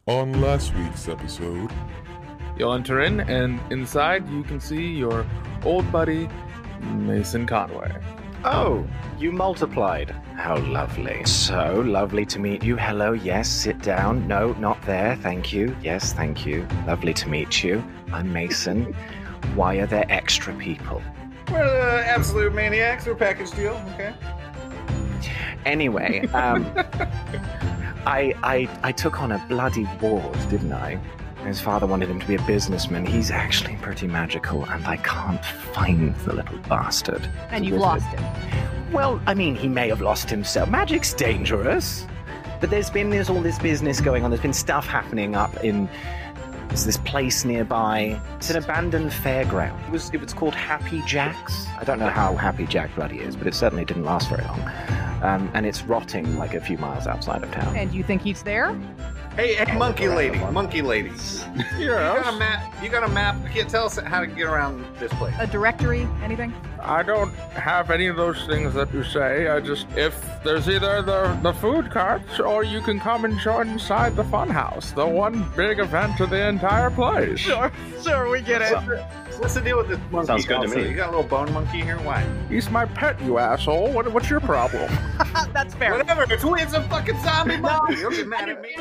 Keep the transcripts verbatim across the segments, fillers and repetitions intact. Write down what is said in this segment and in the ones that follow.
On last week's episode, You'll enter in, and inside you can see your old buddy, Mason Conway. Oh, you multiplied. How lovely. So lovely to meet you. Hello, yes, sit down. No, not there, thank you. Yes, thank you. Lovely to meet you. I'm Mason. Why are there extra people? We're uh, absolute maniacs. We're package deal, okay? Anyway, um, I, I, I took on a bloody ward, didn't I? His father wanted him to be a businessman. He's actually pretty magical, and I can't find the little bastard. And you've lost him. Well, I mean, he may have lost himself. Magic's dangerous. But there's been there's all this business going on. There's been stuff happening up in there's this place nearby. It's an abandoned fairground. It was it was called Happy Jack's. I don't know how Happy Jack bloody is, but it certainly didn't last very long. Um, and it's rotting like a few miles outside of town. And you think he's there? Hey, hey, monkey lady, monkey lady. You Yes. got a map? You got a map? Can't tell us how to get around this place. A directory? Anything? I don't have any of those things that you say. I just, if there's either the, the food carts or you can come and join inside the funhouse, the one big event of the entire place. Sure, sure, we get it. So, what's the deal with this monkey? Sounds good to also? me. You got a little bone monkey here? Why? He's my pet, you asshole. What, what's your problem? That's fair. Whatever. It's, it's a fucking zombie monkey. Don't get mad at me.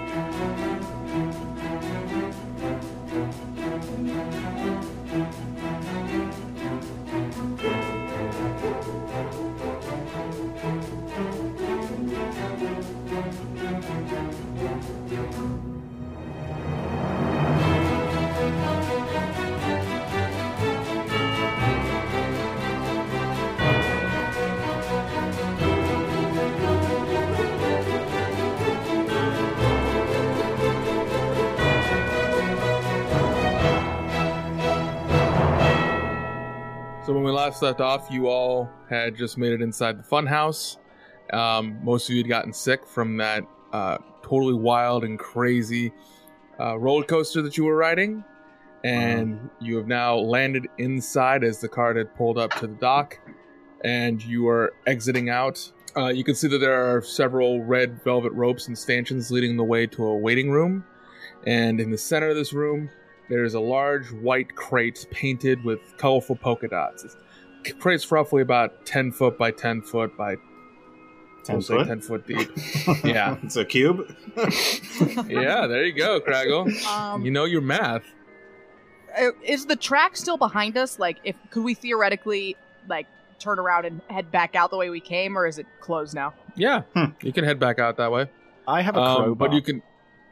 So when we last left off, you all had just made it inside the funhouse. Um, most of you had gotten sick from that uh, totally wild and crazy uh, roller coaster that you were riding. And you have now landed inside as the cart had pulled up to the dock. And you are exiting out. Uh, you can see that there are several red velvet ropes and stanchions leading the way to a waiting room. And in the center of this room, there's a large white crate painted with colorful polka dots. The crate's roughly about ten foot by ten foot by ten we'll say foot? ten foot deep. Yeah. It's a cube. Yeah, there you go, Craggle. Um, You know your math. uh, is the track still behind us? Like, if could we theoretically, like, turn around and head back out the way we came, or is it closed now? Yeah, Hmm. you can head back out that way. I have a Um, crowbar. but you can.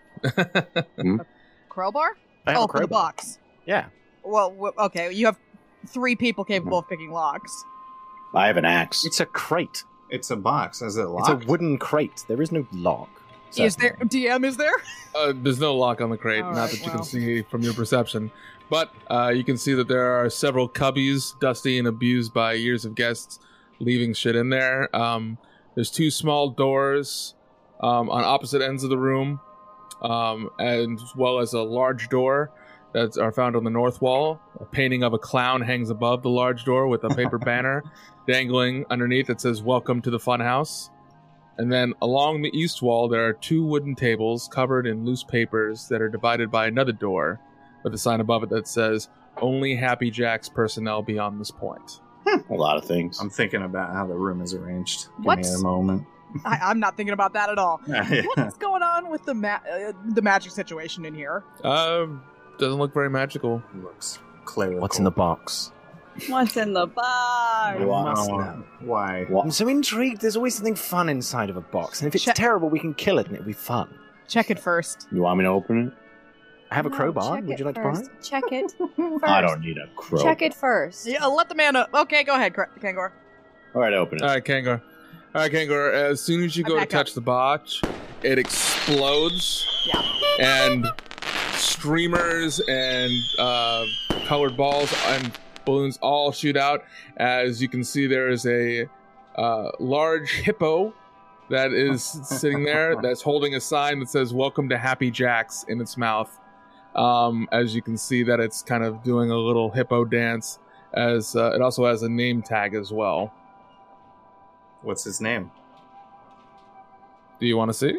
Crowbar? I have Oh, a for the crowbar. box. Yeah. Well, w- okay, you have three people capable of picking locks. I have an axe. It's a crate. It's a box. Is it It's locked? a wooden crate. There is no lock. Is there D M? Is there? Uh, there's no lock on the crate, All not right, that you well. can see from your perception. But uh, you can see that there are several cubbies, dusty and abused by years of guests leaving shit in there. Um, there's two small doors um, on opposite ends of the room, um, as well as a large door that are found on the north wall. A painting of a clown hangs above the large door with a paper banner dangling underneath that says, "Welcome to the Funhouse." And then along the east wall, there are two wooden tables covered in loose papers that are divided by another door with a sign above it that says, "Only Happy Jack's personnel beyond this point." a lot of things. I'm thinking about how the room is arranged. Give What's- me a moment. I, I'm not thinking about that at all. Yeah. What's going on with the ma- uh, the magic situation in here? Um, doesn't look very magical. Looks clerical. What's in the box? What's in the box? You want- Must Oh, know. why? What? I'm so intrigued. There's always something fun inside of a box. And if it's Check- terrible, we can kill it and it'll be fun. Check it first. You want me to open it? I have a No, crowbar. check Would it you like to borrow first. it? Check it. First. I don't need a crow. Check it first. Yeah, let the man know. Okay, go ahead, Kra- Kangor. All right, open it. All right, Kangor. All right, Kangor. As soon as you I go to back touch up. the box, it explodes, Yeah. and streamers and uh, colored balls and balloons all shoot out. As you can see, there is a uh, large hippo that is sitting there that's holding a sign that says "Welcome to Happy Jack's" in its mouth. Um, as you can see that it's kind of doing a little hippo dance. As uh, it also has a name tag as well. What's his name? Do you want to see?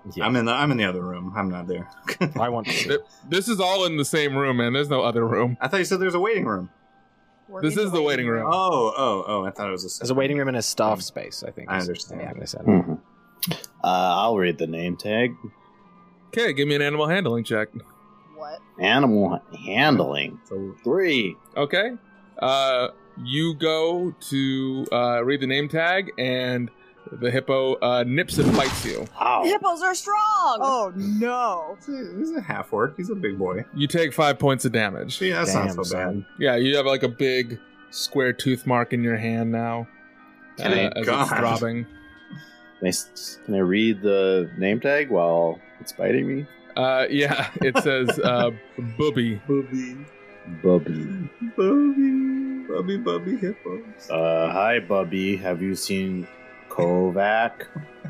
Yeah. I'm in the I'm in the other room. I'm not there. I want to see. Th- This is all in the same room, man. There's no other room. I thought you said there's a waiting room. We're This in is the waiting room. Oh, oh, oh! I thought it was a. There's a waiting room and a staff space, I think. I is understand. the thing they said. Mhm. Uh, I'll read the name tag. Okay, give me an animal handling check. What? Animal handling. So, Three. Okay. Uh, you go to uh, read the name tag, and the hippo uh, nips and bites you. Ow. Hippos are strong. Oh no! he's a, he's a half orc. He's a big boy. You take five points of damage. See, that's Damn, not so son. bad. Yeah, you have like a big square tooth mark in your hand now. Uh, Thank as God. it's throbbing. Can I, s- can I read the name tag while it's biting me? Uh, yeah, it says uh, Booby. Bubby, Bubby. Bubby, Bubby, Bubby hippos. Uh, hi, Bubby. Have you seen Kovac?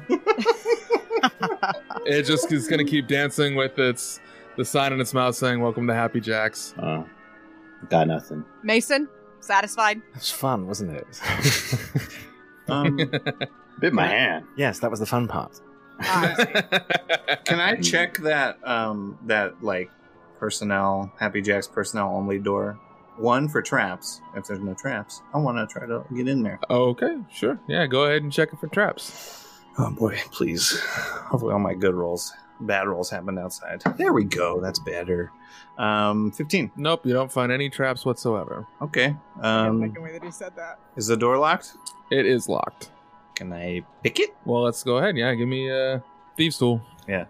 It just is going to keep dancing with its the sign in its mouth saying "Welcome to Happy Jacks." Uh, got nothing. Mason, satisfied? It was fun, wasn't it? Um, Bit my hand. Yes, that was the fun part. can I check that um that like personnel Happy Jack's personnel only door? One for traps. If there's no traps, I want to try to get in there. Okay, sure. Yeah, go ahead and check it for traps. Oh boy, please. Hopefully all my good rolls, bad rolls happened outside. There we go. That's better. Um, fifteen. Nope, you don't find any traps whatsoever. Okay. I Um, like the way that he said that. is the door locked? It is locked. Can I pick it? Well, let's go ahead. Yeah, give me a thieves tool.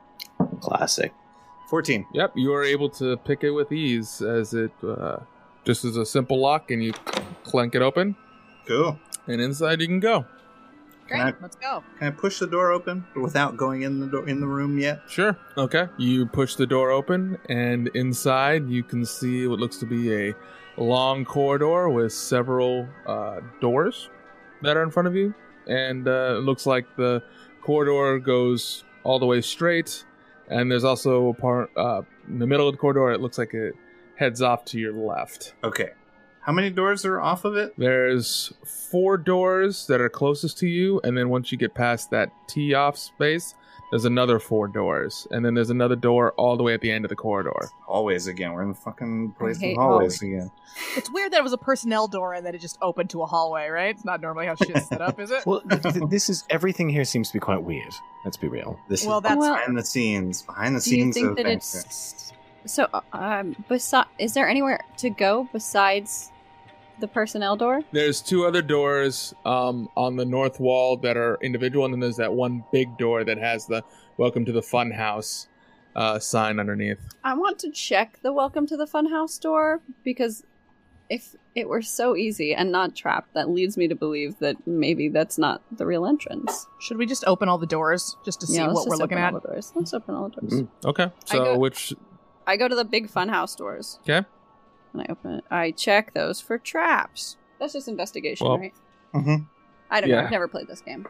Classic. fourteen. Yep, you are able to pick it with ease as it uh, just is a simple lock, and you clank it open, Cool. and inside you can go. Great, Can I- let's go. Can I push the door open without going in the door in the room yet? Sure. Okay. You push the door open, and inside you can see what looks to be a long corridor with several uh, doors that are in front of you. And uh, it looks like the corridor goes all the way straight. And there's also a part uh, in the middle of the corridor. It looks like it heads off to your left. Okay. How many doors are off of it? There's four doors that are closest to you, and then once you get past that tee off space, there's another four doors, and then there's another door all the way at the end of the corridor. Hallways again. We're in the fucking place hate in hallways again. It's weird that it was a personnel door and then it just opened to a hallway, right? It's not normally how shit's set up, is it? Well, th- th- this is everything here seems to be quite weird. Let's be real. This Well, is that's Well, behind the scenes. Behind the Do you scenes think of that Vancouver. it's so? Um, besi- is there anywhere to go besides the personnel door? There's two other doors um, on the north wall that are individual, and then there's that one big door that has the "Welcome to the Fun House" uh, sign underneath. I want to check the welcome to the funhouse door because if it were so easy and not trapped, that leads me to believe that maybe that's not the real entrance. Should we just open all the doors just to see Yeah, let's what we're just looking open at? all the doors. Let's open all the doors. Mm. Okay, so go- which? I go to the big funhouse doors. Okay. And I open it. I check those for traps. That's just investigation, Well, right? Mhm. I don't know. yeah. I've never played this game.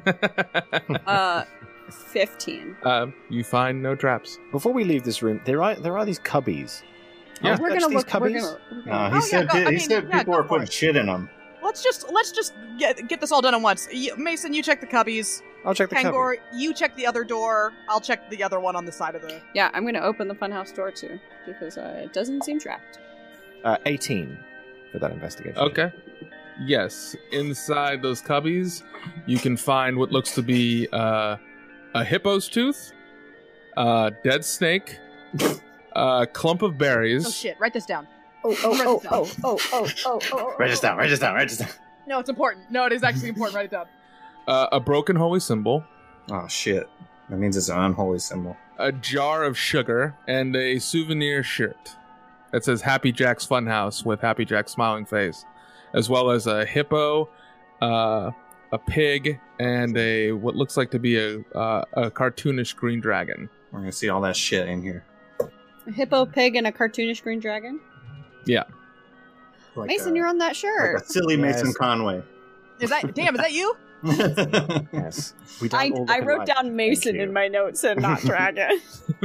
Uh, fifteen. uh, you find no traps. Before we leave this room, there are there are these cubbies. Yeah. Oh, we're Touch gonna these look. We're cubbies? gonna, we're No, gonna- he Oh, said yeah, go- I he mean, said yeah, people go were for putting it. shit in them. Let's just let's just get get this all done at once. Y- Mason, you check the cubbies. I'll check the cubby. Kangor, you check the other door. I'll check the other one on the side of the. Yeah, I'm gonna open the funhouse door too because uh, it doesn't seem trapped. Uh, eighteen for that investigation. Okay. Yes, inside those cubbies, you can find what looks to be uh, a hippo's tooth, a dead snake, a clump of berries. Oh shit! Write this down. Oh, Write oh, this oh, down. oh, oh, oh, oh, oh. Write this down. Write this down. Write this down. No, it's important. No, it is actually important. Write it down. Uh, a broken holy symbol, Oh shit! That means it's an unholy symbol. a jar of sugar, and a souvenir shirt that says Happy Jack's Funhouse with Happy Jack's smiling face, as well as a hippo, uh, a pig, and a what looks like to be a uh, a cartoonish green dragon. We're gonna see all that shit in here. A hippo, pig, and a cartoonish green dragon. Yeah. Like Mason, a, you're on that like shirt. a silly Yes. Mason Conway. Is that damn? Is that you? Yes. We don't I, all look I wrote alike. down Mason you. in my notes and not dragon.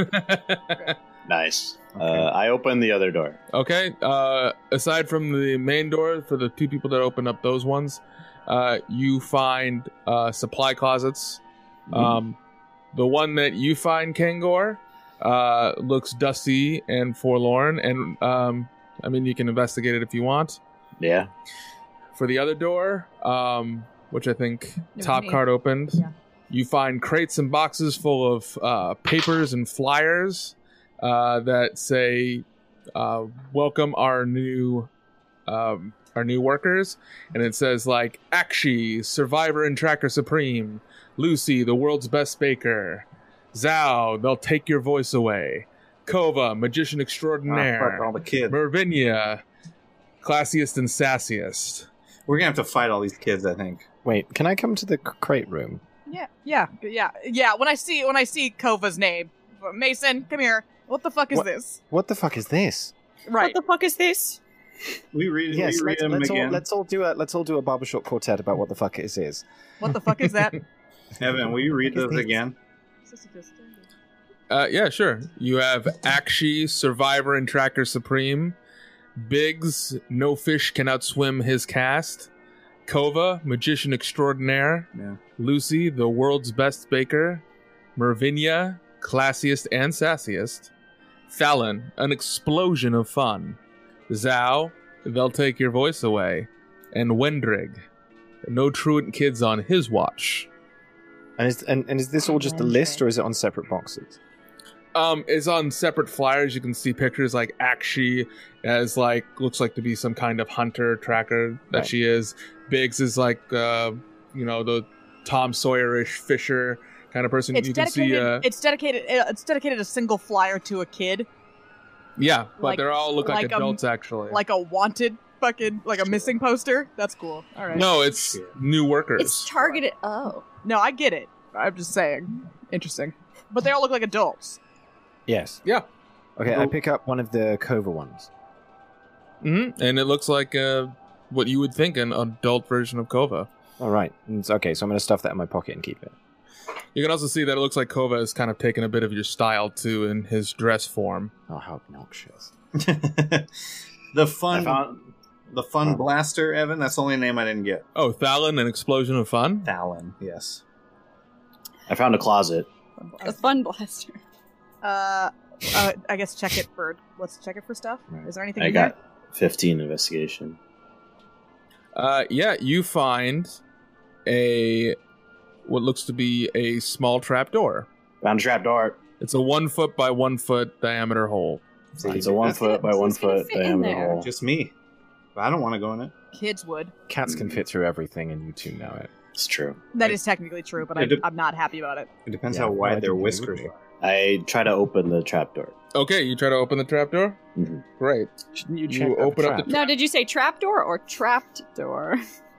Nice. Uh, I opened the other door. Okay. Uh, aside from the main door, for the two people that open up those ones, uh, you find uh, supply closets, um, The one that you find, Kangor, uh, looks dusty and forlorn, and um, I mean, you can investigate it if you want. Yeah. For the other door, um, which I think was top me. card opened, Yeah. you find crates and boxes full of uh, papers and flyers uh, that say, uh, "Welcome our new, um, our new workers," and it says like Akshi, Survivor and Tracker Supreme, Lucy, the world's best baker, Zhao, they'll take your voice away, Kova, magician Ah, extraordinaire, fuck all the kids. Mervinia, classiest and sassiest. We're gonna have to fight all these kids, I think. Wait, can I come to the c- crate room? Yeah, yeah, yeah, yeah. When I see when I see Kova's name, Mason, come here. What the fuck is What? this? What the fuck is this? Right. What the fuck is this? We read, Yes, we read let's, them let's all again. let's all do a let's all do a barbershop quartet about what the fuck it is. What the fuck is that? Evan, will you read What is those this? again? Uh, yeah, sure. You have Akshi, Survivor and Tracker Supreme. Biggs, no fish can outswim his cast. Kova, magician extraordinaire. Yeah. Lucy, the world's best baker. Mervinia, classiest and sassiest. Fallon, an explosion of fun. Zhao, they'll take your voice away. And Wendrig, no truant kids on his watch. And is and, and is this all just a list, or is it on separate boxes? Um, it's on separate flyers. You can see pictures like Akshi as like looks like to be some kind of hunter tracker that Right. she is. Biggs is like uh, you know, the Tom Sawyer-ish fisher kind of person. It's you can dedicated. see uh, It's dedicated. uh, It's dedicated a single flyer to a kid, yeah, but like- they're all look like, like, um, adults actually. like a wanted fucking like a missing poster. That's cool. All right. No, it's new workers. It's targeted. Oh. No, I get it. I'm just saying. Interesting. But they all look like adults. Yes. Yeah. Okay, I pick up one of the Kova ones. hmm And it looks like uh, what you would think an adult version of Kova. All right. And it's- okay, so I'm going to stuff that in my pocket and keep it. You can also see that it looks like Kova has kind of taken a bit of your style too in his dress form. Oh, how obnoxious! the fun, I found- the fun blaster, Evan. That's the only name I didn't get. Oh, Fallon, an explosion of fun. Fallon, yes. I found a closet. A fun blaster. Uh, uh, I guess check it for. Let's check it for stuff. Right. Is there anything I in got fifteen investigation. Uh, yeah, you find a what looks to be a small trapdoor. Found a trap door. It's a one foot by one foot diameter hole. It's a one foot by one Who's gonna foot fit in diameter there? hole. Just me. But I don't want to go in it. there? Kids would. Cats can fit through everything, and you two know it. It's true. That is technically true, but I, It dep- I'm not happy about it. It depends Yeah, how why wide their do you whiskers agree? are. I try to open the trap door. Okay, you try to open the trapdoor. Mhm. Great. Shouldn't you You check that open up trap? the- Now, did you say trapdoor or trapped door?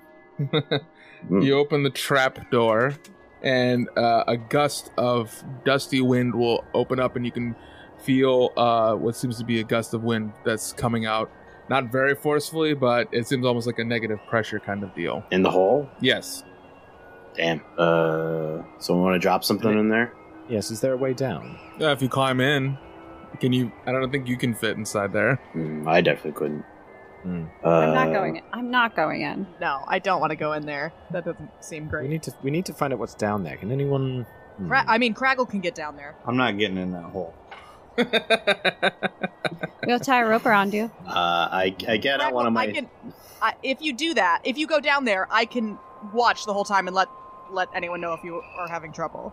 Mm. You open the trap door, and uh, a gust of dusty wind will open up, and you can feel uh, what seems to be a gust of wind that's coming out. Not very forcefully, but it seems almost like a negative pressure kind of deal. In the hole? Yes. Damn. Uh, someone want to drop something in there? Yes. Is there a way down? Uh, if you climb in, can you? I don't think you can fit inside there. Mm, I definitely couldn't. Hmm. Uh, I'm not going in. I'm not going in. No, I don't want to go in there. That doesn't seem We great. need to. We need to find out what's down there. Can anyone? Hmm. Cra- I mean, Craggle can get down there. I'm not getting in that hole. We'll tie a rope around you. Uh, I, I get out Craggle, one of my. I can, I, if you do that, if you go down there, I can watch the whole time and let let anyone know if you are having trouble.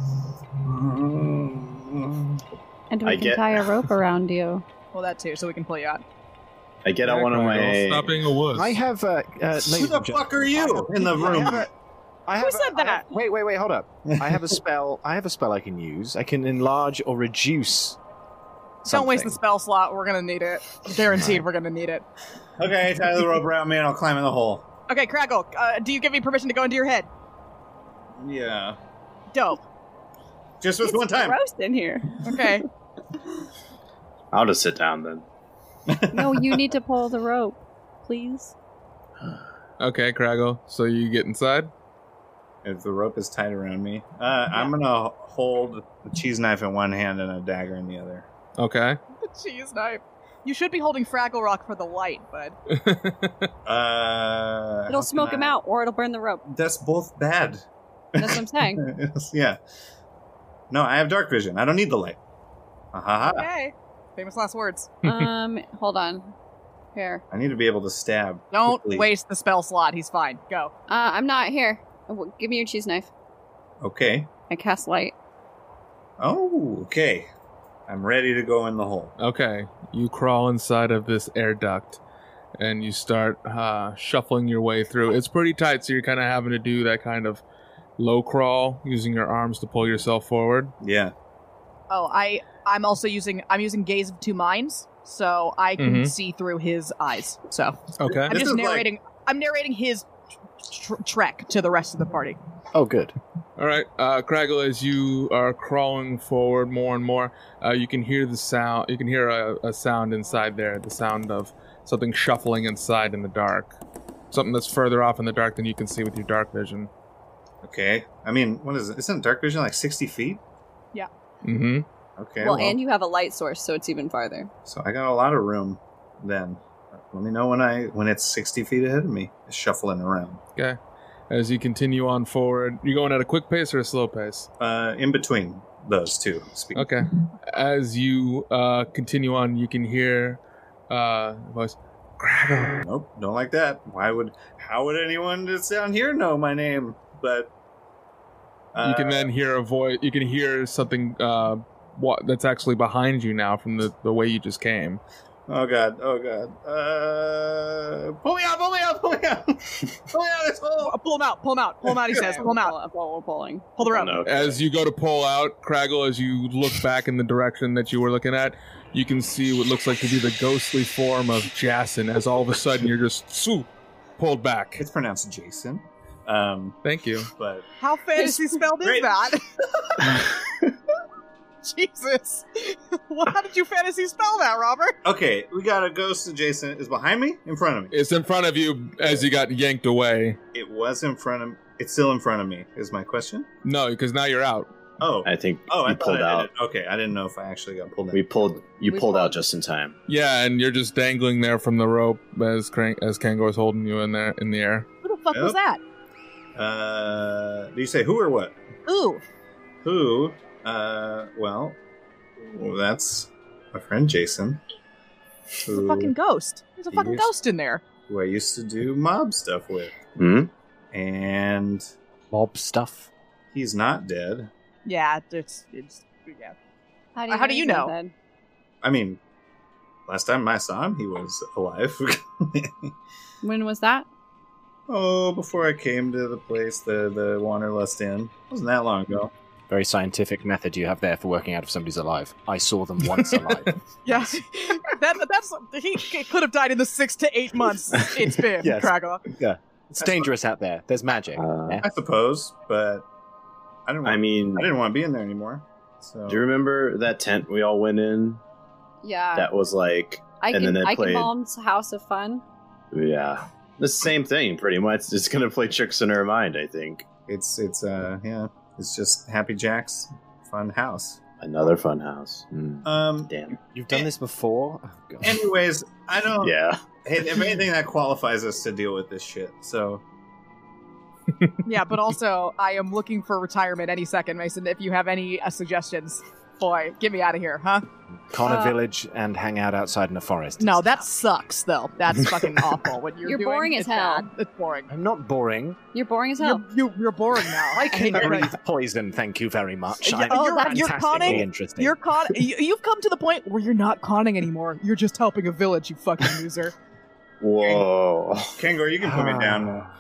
And we I can get- tie a rope around you. Well, that too, so we can pull you out. I get out one of my. Stop being a wuss. I have. Uh, uh, Who the fuck are you in the I room? have a, I have Who a- said I that? have- wait, wait, wait. Hold up. I have a spell. I have a spell I can use. I can enlarge or reduce. Don't waste the something. spell slot. We're gonna need it. Guaranteed, we're gonna need it. Okay, tie the rope around me and I'll climb in the hole. Okay, Craggle, uh, do you give me permission to go into your head? Yeah. Dope. Just this It's one time. gross in here. Okay. I'll just sit down then. No, you need to pull the rope, please. Okay, Craggle. So you get inside. If the rope is tied around me, uh, I'm gonna hold the cheese knife in one hand and a dagger in the other. Okay. The cheese knife. You should be holding Fraggle Rock for the light, bud. Uh, It'll how smoke can him I- out, or it'll burn the rope. That's both bad. That's what I'm saying. Yeah. No, I have dark vision. I don't need the light. Ha ha ha. Okay. Famous last words. um, hold on. Here. I need to be able to stab. Don't quickly. waste the spell slot. He's fine. Go. Uh, I'm not here. Uh, w- Give me your cheese knife. Okay. I cast light. Oh, okay. I'm ready to go in the hole. Okay, you crawl inside of this air duct, and you start uh, shuffling your way through. It's pretty tight, so you're kind of having to do that kind of low crawl, using your arms to pull yourself forward. Yeah. Oh, I I'm also using I'm using Gaze of Two Minds, so I can Mhm. see through his eyes. So Okay. I'm This just is like- narrating. I'm narrating his tr- trek to the rest of the party. Oh, good. All right, uh, Craggle, as you are crawling forward more and more, uh, you can hear the sound. You can hear a, a sound inside there, the sound of something shuffling inside in the dark. Something that's further off in the dark than you can see with your dark vision. Okay. I mean, what is it? Isn't dark vision like sixty feet? Mm-hmm. Okay. well, and you have a light source, so it's even farther. So I got a lot of room then. Let me know when I when it's sixty feet ahead of me, shuffling around. Okay. As you continue on forward, you going at a quick pace or a slow pace? Uh, in between those two. Speaking. Okay. As you uh, continue on, you can hear uh, the voice. Craggle. Nope, don't like that. Why would? How would anyone that's down here know my name? But uh, You can then hear a voice. You can hear something uh, what that's actually behind you now from the, the way you just came. Oh god! Oh god! Uh, pull me out! Pull me out! Pull me out! Pull me out of this hole! Oh, pull him out! Pull him out! Pull him out! He says, "Pull him out! Pull, we're pulling. Pull the rope!" No. As you go to pull out, Craggle, as you look back in the direction that you were looking at, you can see what looks like to be the ghostly form of Jason. As all of a sudden you're just swoop, pulled back. It's pronounced Jason. Um, Thank you. but How fantasy spelled is Great. that? Jesus! Well, how did you fantasy spell that, Robert? okay, we got a ghost adjacent. Is behind me? In front of me? It's in front of you as you got yanked away. It was in front of. It's still in front of me. Is my question? No, because now you're out. Oh, I think oh, I you thought pulled I out. did it. Okay, I didn't know if I actually got pulled in. We pulled. You We pulled out pulled. just in time. Yeah, and you're just dangling there from the rope as Crank, as Kangor's holding you in there in the air. Who the fuck was Yep. that? Uh, do you say who or what? Ooh, Who? Uh, well, well, that's my friend Jason. it's Who, a fucking ghost. There's a fucking Yes. ghost in there. who I used to do mob stuff with, Hmm. and Mob stuff. he's not dead. Yeah, it's it's yeah. How Uh, how do you he's know? not dead? I mean, last time I saw him, he was alive. When was that? oh, before I came to the place, the the Wanderlust Inn. Wasn't that long ago. Very scientific method you have there for working out if somebody's alive. I saw them once alive. Yeah, that that's he, he could have died in the six to eight months it's been. Yes. Craggle. Yeah. It's dangerous out there. There's magic. Uh, Yeah. I suppose, but I didn't. Want, I mean, I didn't want to be in there anymore. So do you remember that tent we all went in? Yeah. That was like, I and then can, they I played- can Mom's House of Fun. yeah, the same thing pretty much. It's gonna play tricks in her mind. I think it's it's uh yeah, it's just Happy Jack's fun house. another fun house. Hmm. Um. Damn. You've done this before? Oh, God. Anyways, I don't. Yeah. Hey, if anything, that qualifies us to deal with this shit. So Yeah, but also I am looking for retirement any second, Mason. If you have any uh, suggestions, boy, get me out of here, huh? Con a Uh, village and hang out outside in the forest. No, that sucks though. That's fucking awful. What you're, You're doing, boring as it's hell. bad. It's boring. I'm not boring. You're boring as hell. You're, you, you're boring now. I can hate it. breathe poison, thank you very much. Yeah, I'm oh, that- you're fantastically conning- interesting. You're con. You, you've come to the point where you're not conning anymore. You're just helping a village. You fucking loser. Whoa. Kangor, you can put me down now.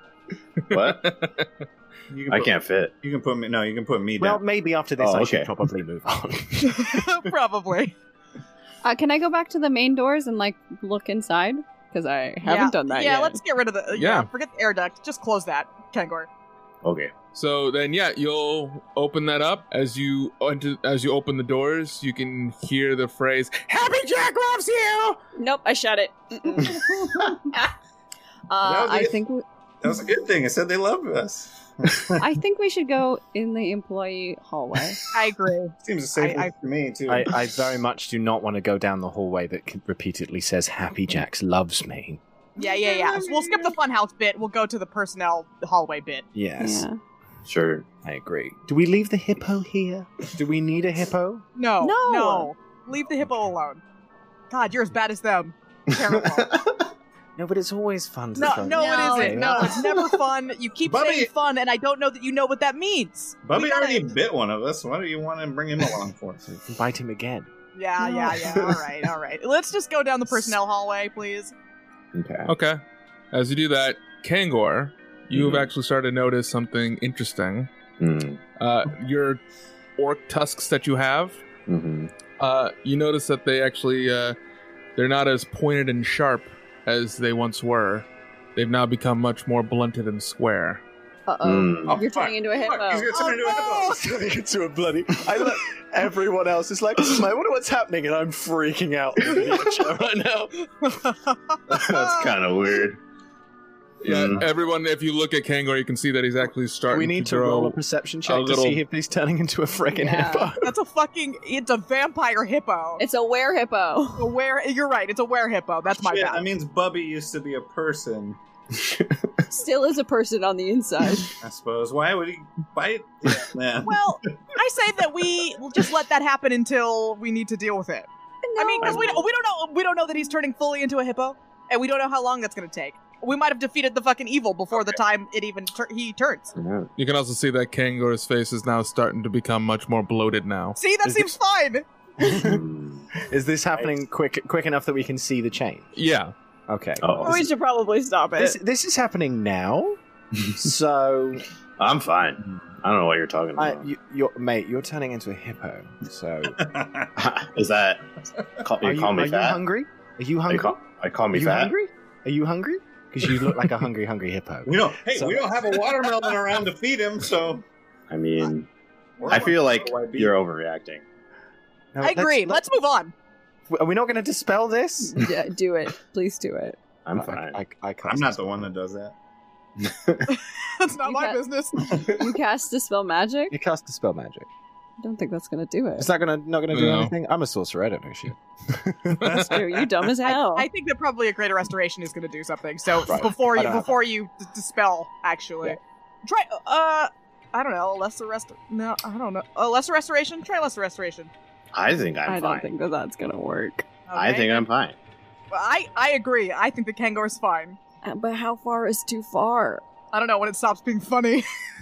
What? You can I put, can't fit. You can put me. No, you can put me Well, down. maybe after this Oh, I should okay. probably move on. Probably. Uh, can I go back to the main doors and like look inside? Because I haven't yeah. done that Yeah, yet. let's get rid of the. Uh, Yeah. yeah. Forget the air duct. Just close that, Kangor. Okay. So then, yeah, you'll open that up as you enter, as you open the doors. You can hear the phrase "Happy Jack loves you." Nope, I shut it. Mm-mm. uh, was I it. think we, That was a good thing. I said they loved us. I think we should go in the employee hallway. I agree. Seems the same I- I- for me too. I, I very much do not want to go down the hallway that c- repeatedly says Happy Jacks loves me. Yeah, yeah, yeah. So we'll skip the funhouse bit. We'll go to the personnel hallway bit. Yes. Yeah. Sure. I agree. Do we leave the hippo here? Do we need a hippo? No, No. no. Leave the hippo alone. God, you're as bad as them. Terrible. No, but it's always fun to No, try. no, No, it isn't. it's No, not. it's never fun. You keep Bubby- saying fun, and I don't know that you know what that means. Bubby We gotta- already bit one of us. What do you want to bring him along for? Bite him again. Yeah, yeah, yeah. All right, all right. Let's just go down the personnel hallway, please. Okay. Okay. As you do that, Kangor, you have Mhm. actually started to notice something interesting. Mm. Uh, your orc tusks that you have, Mm-hmm. uh, you notice that they actually uh, they're not as pointed and sharp as they once were. They've now become much more blunted and square. Uh oh. Mm. You're fuck. turning into a Fuck, he's hippo. gonna turn into a hippo. Turning into a bloody. I look. Everyone else is like, "Hmm, I wonder what's happening," and I'm freaking out over the chair right now. That's kind of weird. Yeah, Mm. everyone, if you look at Kangor, you can see that he's actually starting We need to to grow. roll a perception check a little- to see if he's turning into a friggin' Yeah. hippo. That's a fucking. It's a vampire hippo. It's a were hippo. a were. You're right. It's a were hippo. That's my Shit, bad. that means Bubby used to be a person, Still is a person on the inside. I suppose. Why would he bite? Yeah, man. Well, I say that we just let that happen until we need to deal with it. I mean, because we don't, we don't know we don't know that he's turning fully into a hippo, and we don't know how long that's going to take. We might have defeated the fucking evil before the time it even tur- he turns. Yeah. You can also see that Kangor's face is now starting to become much more bloated now. See, that Is seems fine. Mm. Is this happening quick, quick enough that we can see the change? Yeah. Okay. Oh, We should probably stop it. This this is happening now. So, I'm fine. I don't know what you're talking I, about. you, you're, mate, you're turning into a hippo. So, Is that? Call, you are, you, call me are you fat? hungry? Are you Are hungry? you call, I call Are me you fat? hungry? Are you hungry? Because you look like a hungry, hungry hippo. we don't. Hey, So- we don't have a watermelon around to feed him, so. I mean, We're I feel like Y B. you're overreacting. No, I agree. Let's, move on. Are we not going to dispel this? Yeah, do it. Please do it. I'm I, fine. I, I can't. I'm not the one that does that. That's not You my got- business. You cast Dispel Magic? You cast dispel magic. I don't think that's going to do it. Is that gonna not gonna do No. anything? I'm a sorcerer. I don't know shit. That's true. You dumb as hell. I think that probably a greater restoration is going to do something. So Right. before I you don't have before you d- dispel, actually, Yeah. try. Uh, I don't know. Lesser rest. No, I don't know. Uh, lesser restoration. Try lesser restoration. I think I'm I fine. don't think that that's going to work. I Okay. think I'm fine. I I agree. I think the Kangor's fine. Uh, But how far is too far? I don't know when it stops being funny.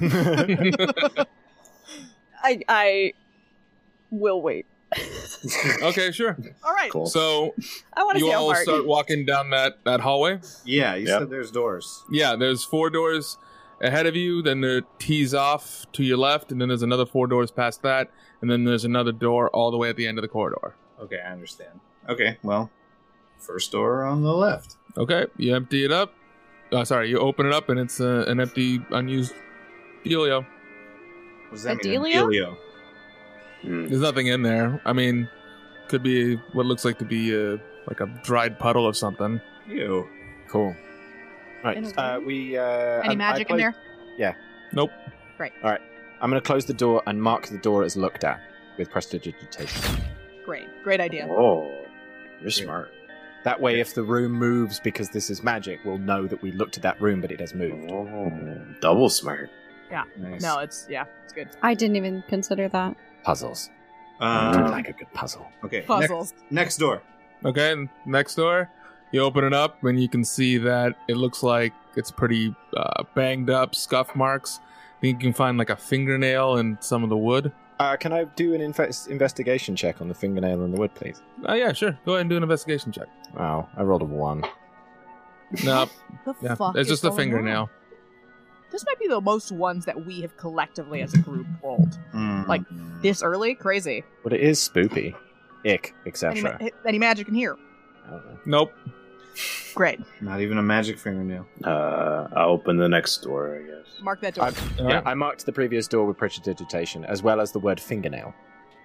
I I will wait. Okay, sure. All right. Cool. So I want to you see how all far. start walking down that, that hallway. Yeah, you Yep. said there's doors. Yeah, there's four doors ahead of you, then there tees off to your left, and then there's another four doors past that, and then there's another door all the way at the end of the corridor. Okay, I understand. Okay, well, first door on the left. Okay, you empty it up. Uh, sorry, you open it up, and it's uh, an empty, unused dealio. What does that A mean? dealio? Dealio. Mm. There's nothing in there. I mean, could be what looks like to be a, like a dried puddle of something. Ew. Cool. Right. In a Uh, way? we. Uh, Any um, I magic in closed- there? Nope. I'm going to close the door and mark the door as looked at with prestidigitation. Great. Great idea. Oh, you're smart. That way, if the room moves because this is magic, we'll know that we looked at that room, but it has moved. Oh, double smart. Nice. No, it's yeah, it's good. I didn't even consider that. Puzzles. I do Um, like a good puzzle. okay. Next, Puzzles. next door. Okay, and next door, you open it up, and you can see that it looks like it's pretty uh, banged up, scuff marks. I think you can find like a fingernail in some of the wood. Uh, can I do an inve- investigation check on the fingernail in the wood, please? Oh yeah, sure. Go ahead and do an investigation check. Wow, I rolled a one. No, The yeah, fuck it's is just a going fingernail. on? This might be the most ones that we have collectively as a group rolled Mm. Like, this early. Crazy. But it is spoopy. Ick, Any, et cetera. ma- any magic in here? I don't know. Nope. Great. Not even a magic fingernail. Uh, I'll open the next door, I guess. Mark that door. I've- All yeah, right. I marked the previous door with prestidigitation, as well as the word fingernail.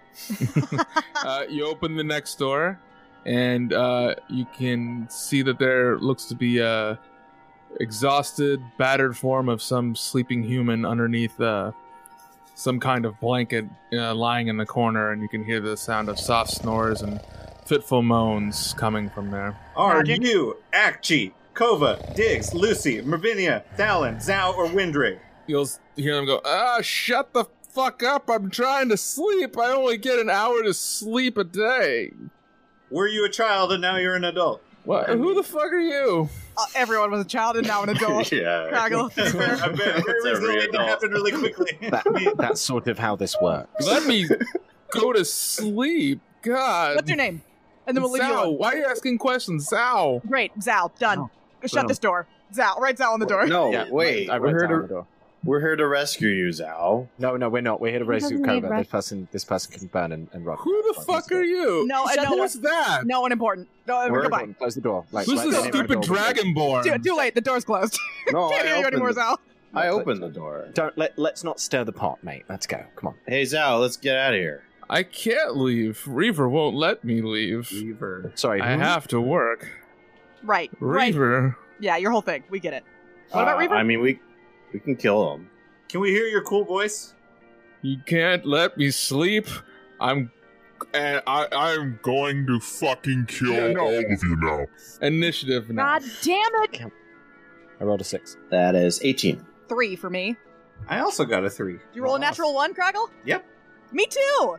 uh, you open the next door, and uh, you can see that there looks to be a exhausted, battered form of some sleeping human underneath uh, some kind of blanket uh, lying in the corner, and you can hear the sound of soft snores and fitful moans coming from there. Are Magic? you Akchi, Kova, Diggs, Lucy, Mervinia, Thalen, Zhao, or Windrig? you'll hear them go, ah, shut the fuck up. I'm trying to sleep. I only get an hour to sleep a day. Were you a child and now you're an adult? What? Who the fuck are you? Uh, everyone was a child and now an adult. Yeah. Craggle. I bet very every reasonable. It adult. happened really quickly. That, that's sort of how this works. Let me go to sleep. God. What's your name? And then we'll leave you Zhao. alone. Why are you asking questions? Zhao. Great, Zal, done. Oh. Shut Boom. this door. Zal, write Zal on the door. No, Yeah, wait. I we're, wrote here down the to, door. we're here to rescue you, Zao. No, no, we're not. We're here to He rescue doesn't need Cobra. rec- This person, this person can burn and, and run. Who the fuck are you? No, Shut no, What's that? No one important. No, We're- goodbye. Close the door. Like, Who's let the the name on stupid door. dragonborn? Too, too late. The door's closed. No, Can't I hear you opened anymore, the- Zal. I opened the door. Don't let. Let's not stir the pot, mate. Let's go. Come on. Hey, Zao, let's get out of here. I can't leave. Reaver won't let me leave. Reaver. Sorry. I who? have to work. Right, right. Reaver. Yeah, your whole thing. We get it. What about Uh, Reaver? I mean, we we can kill him. Can we hear your cool voice? You can't let me sleep. I'm. And I, I'm going to fucking kill all of you now. Initiative now. God damn it! I rolled a six. That is eighteen. Three for me. I also got a three. Did you roll a natural one, Craggle? Yep. Me too!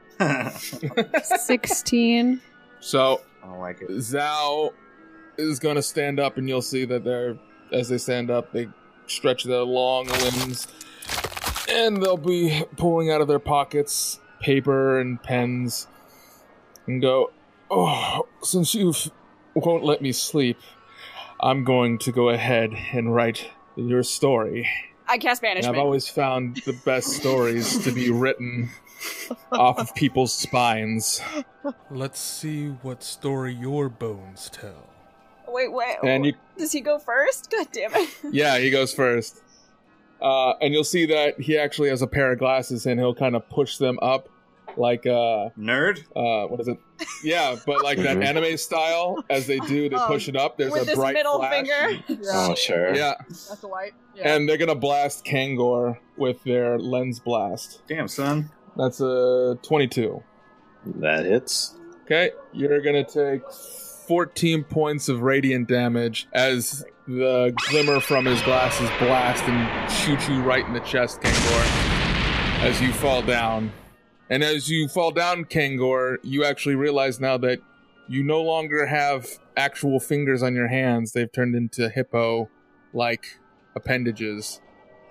Sixteen. So I don't like it. Zhao is going to stand up, and you'll see that they're, as they stand up, they stretch their long limbs, and they'll be pulling out of their pockets paper and pens, and go, oh, since you f- won't let me sleep, I'm going to go ahead and write your story. I cast And I've banishment. always found the best stories to be written off of people's spines. Let's see what story your bones tell. Wait, wait. And you, Does he go first? God damn it. yeah, he goes first. Uh, and you'll see that he actually has a pair of glasses, and he'll kind of push them up, like uh, Nerd? uh, what is it? Yeah, but like that anime style. As they do, they Oh, push it up. There's With a this bright middle flash. finger. Oh, sure. Yeah, That's a light. Yeah. and they're gonna blast Kangor with their lens blast. Damn, son. That's a twenty-two. That hits. Okay, you're gonna take fourteen points of radiant damage as the glimmer from his glasses blast and shoot you right in the chest, Kangor, as you fall down. And as you fall down, Kangor, you actually realize now that you no longer have actual fingers on your hands. They've turned into hippo-like appendages.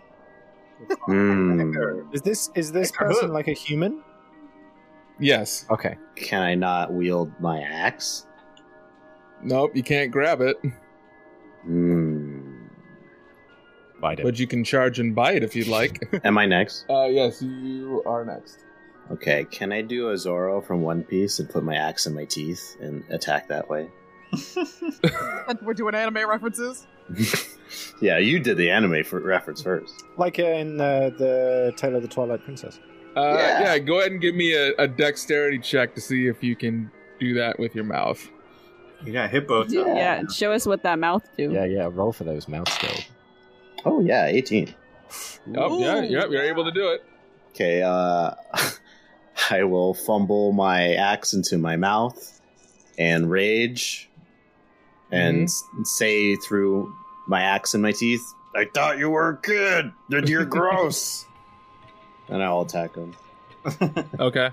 Hmm. Is this is this Like a person hook. like a human? Yes. Okay. Can I not wield my axe? Nope, you can't grab it, Hmm. Bite it. but you can charge and bite if you'd like. Am I next? uh, yes, you are next. Okay, can I do a Zoro from One Piece and put my axe in my teeth and attack that way? We're doing anime references. Yeah, you did the anime for reference first. Like in uh, the Tale of the Twilight Princess. Uh, Yeah. yeah. go ahead and give me a, a dexterity check to see if you can do that with your mouth. You got hippo. tongue. Yeah, show us what that mouth do. Yeah, yeah. Roll for those mouth skills. Oh yeah, eighteen. Oh, yeah, yeah, you're able to do it. Okay, uh, I will fumble my axe into my mouth and rage and s- say through my axe in my teeth, I thought you were a kid, that you're gross. And I'll attack him. Okay.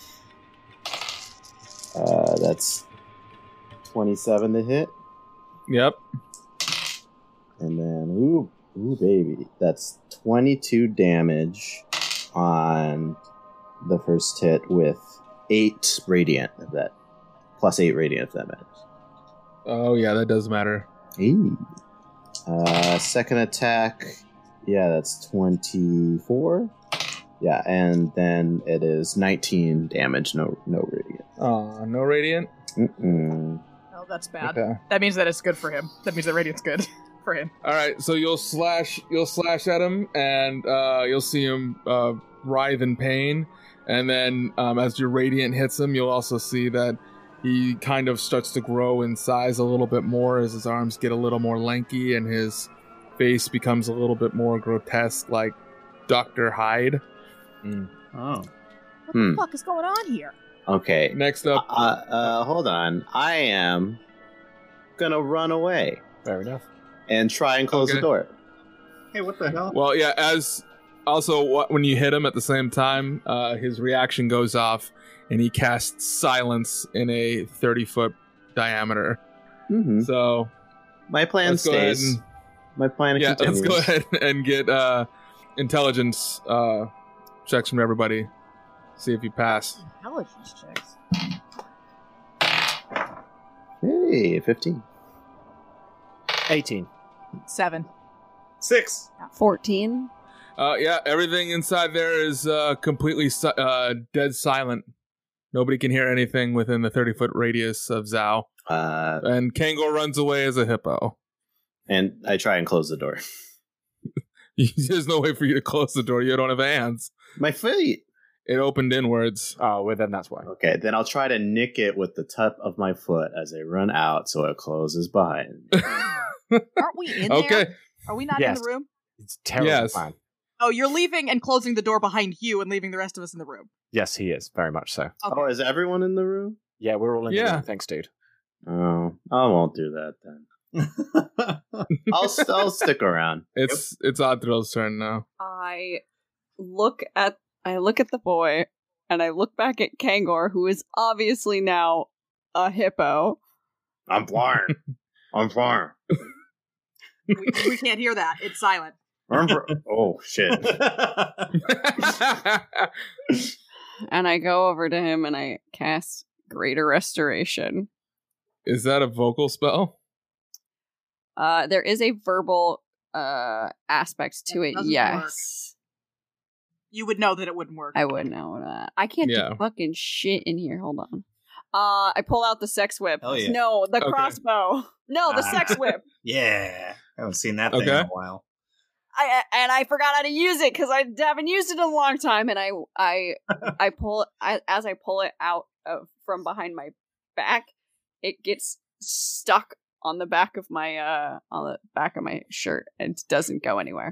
Uh, that's twenty-seven to hit. Yep. And then, ooh, ooh, baby. That's twenty-two damage on the first hit with eight radiant, if that. Plus eight radiant, if that matters. Oh, yeah, that does matter. Hey. Uh, second attack, yeah, that's twenty-four. Yeah, and then it is nineteen damage, no no radiant. Oh, no radiant? Mm-mm. Oh, that's bad. Okay. That means that it's good for him. That means that Radiant's good for him. All right, so you'll slash, you'll slash at him, and uh, you'll see him uh, writhe in pain. And then, um, as your radiant hits him, you'll also see that he kind of starts to grow in size a little bit more as his arms get a little more lanky, and his face becomes a little bit more grotesque, like Doctor Hyde. Oh. What Hmm. the fuck is going on here? Okay. Next Uh, up, uh, hold on. I am gonna run away Fair enough. and try and close Okay. the door. Hey, what the hell? Well, yeah. As also, wh- when you hit him at the same time, uh, his reaction goes off, and he casts silence in a thirty foot diameter. Mm-hmm. So My plan let's go ahead stays. and My plan yeah, continues. let's go ahead and get uh, intelligence uh, checks from everybody. See if you pass. Intelligence checks. Hey, fifteen. eighteen. Seven. Six. fourteen. Uh, yeah, everything inside there is uh, completely si- uh, dead silent. Nobody can hear anything within the thirty foot radius of Zhao. Uh, And Kangol runs away as a hippo. and I try and close the door. There's no way for you to close the door. You don't have hands. My feet. It opened inwards. Oh, well, then that's why. Okay, then I'll try to nick it with the top of my foot as I run out so it closes behind me. Aren't we in Okay. there? Are we not Yes. in the room? It's a terrible Yes. plan. Oh, you're leaving and closing the door behind you and leaving the rest of us in the room. Yes, he is. Very much so. Okay. Oh, is everyone in the room? Yeah, we're all in the Yeah. room. Thanks, dude. Oh, I won't do that then. I'll st- I'll stick around. It's it's Adril's turn now. I look at I look at the boy, and I look back at Kangor, who is obviously now a hippo. I'm flying. I'm flying. we, we can't hear that. It's silent. I'm fr- oh shit! And I go over to him and I cast Greater Restoration. Is that a vocal spell? Uh, there is a verbal uh aspect to That it. doesn't Yes, You would know that it wouldn't work. I would know that. I can't Yeah. do fucking shit in here. Hold on. Uh, I pull out the sex whip. Hell yeah. No, the Okay. crossbow. No, the Ah. sex whip. Yeah. I haven't seen that thing Okay. in a while. I and I forgot how to use it because I haven't used it in a long time. And I I I pull I, as I pull it out of from behind my back, it gets stuck on the back of my uh on the back of my shirt and doesn't go anywhere.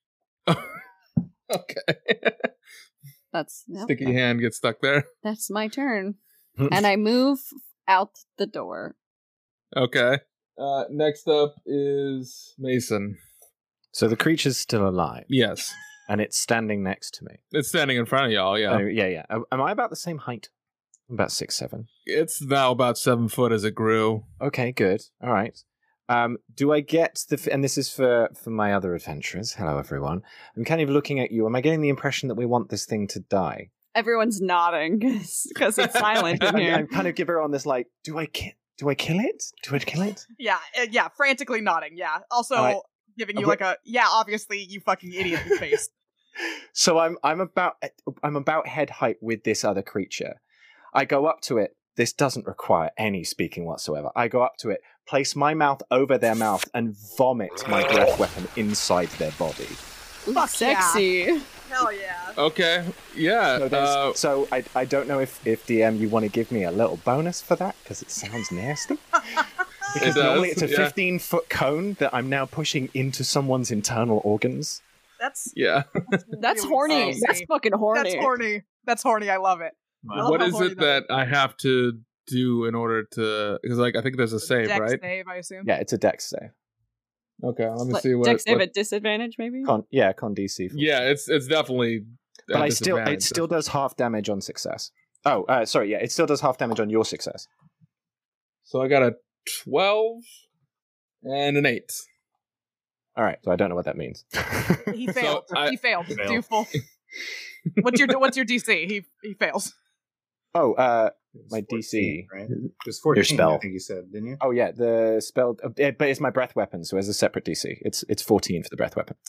Okay. That's yep, Sticky hand gets stuck there. that's my turn, and I move out the door. Okay. Uh, next up is Mason. So the creature's still alive, Yes. and it's standing next to me. It's standing in front of y'all, yeah. Oh, yeah, yeah. Am- Am I about the same height? I'm about six, seven. It's now about seven foot as it grew. Okay, good. All right. Um, do I get the? F- and this is for for my other adventurers. Hello, everyone. I'm kind of looking at you. Am I getting the impression that we want this thing to die? Everyone's nodding because it's silent in I, here. I kind of give everyone this like, do I ki- do I kill it? Do I kill it? Yeah, uh, yeah, frantically nodding. Yeah. Also Alright. giving you Uh, like a yeah, obviously you fucking idiot face. So I'm I'm about I'm about head height with this other creature. I go up to it. This doesn't require any speaking whatsoever. I go up to it, place my mouth over their mouth, and vomit my breath weapon inside their body. Ooh, Fuck sexy. Hell yeah. Okay. Yeah. So, there's- Uh, so I I don't know if if D M you want to give me a little bonus for that because it sounds nasty. Because It does, normally it's a yeah. fifteen foot cone that I'm now pushing into someone's internal organs. That's yeah. That's really horny. sexy. That's fucking horny. That's horny. That's horny. I love it. I love What how is horny it that I have to do in order to? Because like I think there's a save, Dex right? save, I assume. Yeah, it's a dex save. Okay. Let me Like, see what. Dex save what- at disadvantage, maybe. Con, yeah, con D C. yeah, it's it's definitely. but at I still it disadvantage. still does half damage on success. Oh, uh, sorry, yeah, it still does half damage on your success. So I got a twelve and an eight. All right, so I don't know what that means. He failed. I- he failed. Failed. Do full. what's your what's your D C? He he fails. oh, uh, It was My D C. fourteen, right? It was fourteen, spell. I think you said, didn't you? oh yeah, the spell, uh, it- but it's my breath weapon, so it's a separate D C. It's it's fourteen for the breath weapon.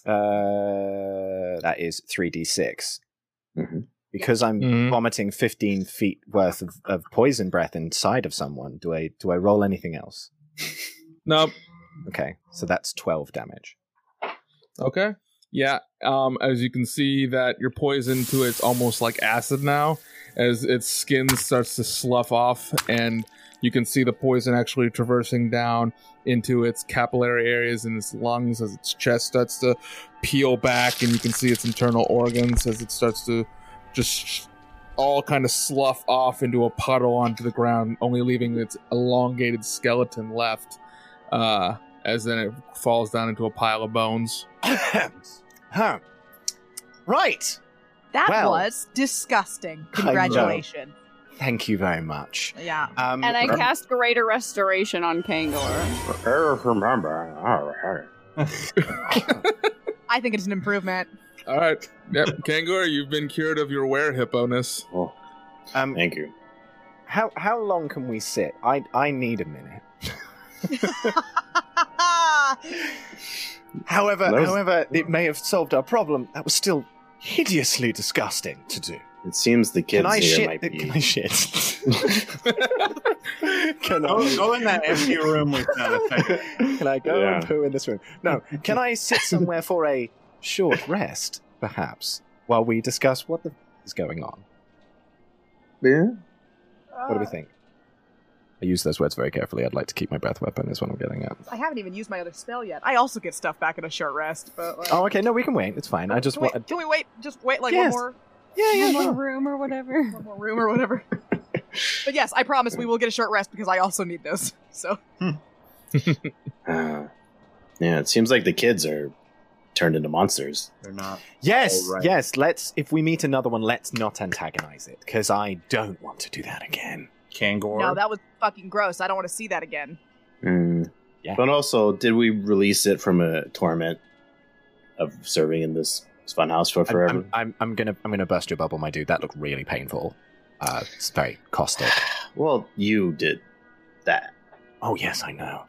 Uh, that is three d six. Mhm. Because I'm Mhm. vomiting fifteen feet worth of, of poison breath inside of someone. Do I do I roll anything else? Nope. Okay, so that's twelve damage. Okay. Yeah. Um, as you can see, that you're poisoned to it's almost like acid now, as its skin starts to slough off, and you can see the poison actually traversing down into its capillary areas in its lungs as its chest starts to peel back, and you can see its internal organs as it starts to just all kind of slough off into a puddle onto the ground, only leaving its elongated skeleton left. Uh, as then it falls down into a pile of bones. Huh. Right. That Well, was disgusting. I know. Congratulations. Thank you very much. Yeah. Um, And I cast Greater Restoration on Kangor. Remember. I think it's an improvement. All right. Yep. Kangor, you've been cured of your were-hippo-ness. Oh, um, thank you. how how long can we sit? I I need a minute. However, Those- however, it may have solved our problem. That was still hideously disgusting to do. It seems the kids Can I here shit? might be. Can I shit? Can Go, I? go in that empty room with sound effect. Can I go Yeah. and poo in this room? No. Can I sit somewhere for a short rest, perhaps, while we discuss what the f- is going on? Yeah. What do we think? I use those words very carefully. I'd like to keep my breath weapon, is what I'm getting at. I haven't even used my other spell yet. I also get stuff back in a short rest, but like, Oh, okay. No, we can wait. It's fine. I just can, we, want. can we wait? Just wait like Yes. one more, Yeah, yeah, One more sure. room or whatever. one more room or whatever. But yes, I promise we will get a short rest because I also need this. So Uh, yeah, it seems like the kids are turned into monsters. They're not. Yes, All right. yes. Let's. If we meet another one, let's not antagonize it, because I don't want to do that again. Kangor. no, that was fucking gross. I don't want to see that again. Mm. Yeah. But also, did we release it from a torment of serving in this funhouse for I'm, forever? I'm, I'm, I'm gonna, I'm gonna burst your bubble, my dude. That looked really painful. Uh, it's very caustic. Well, you did that. Oh yes, I know.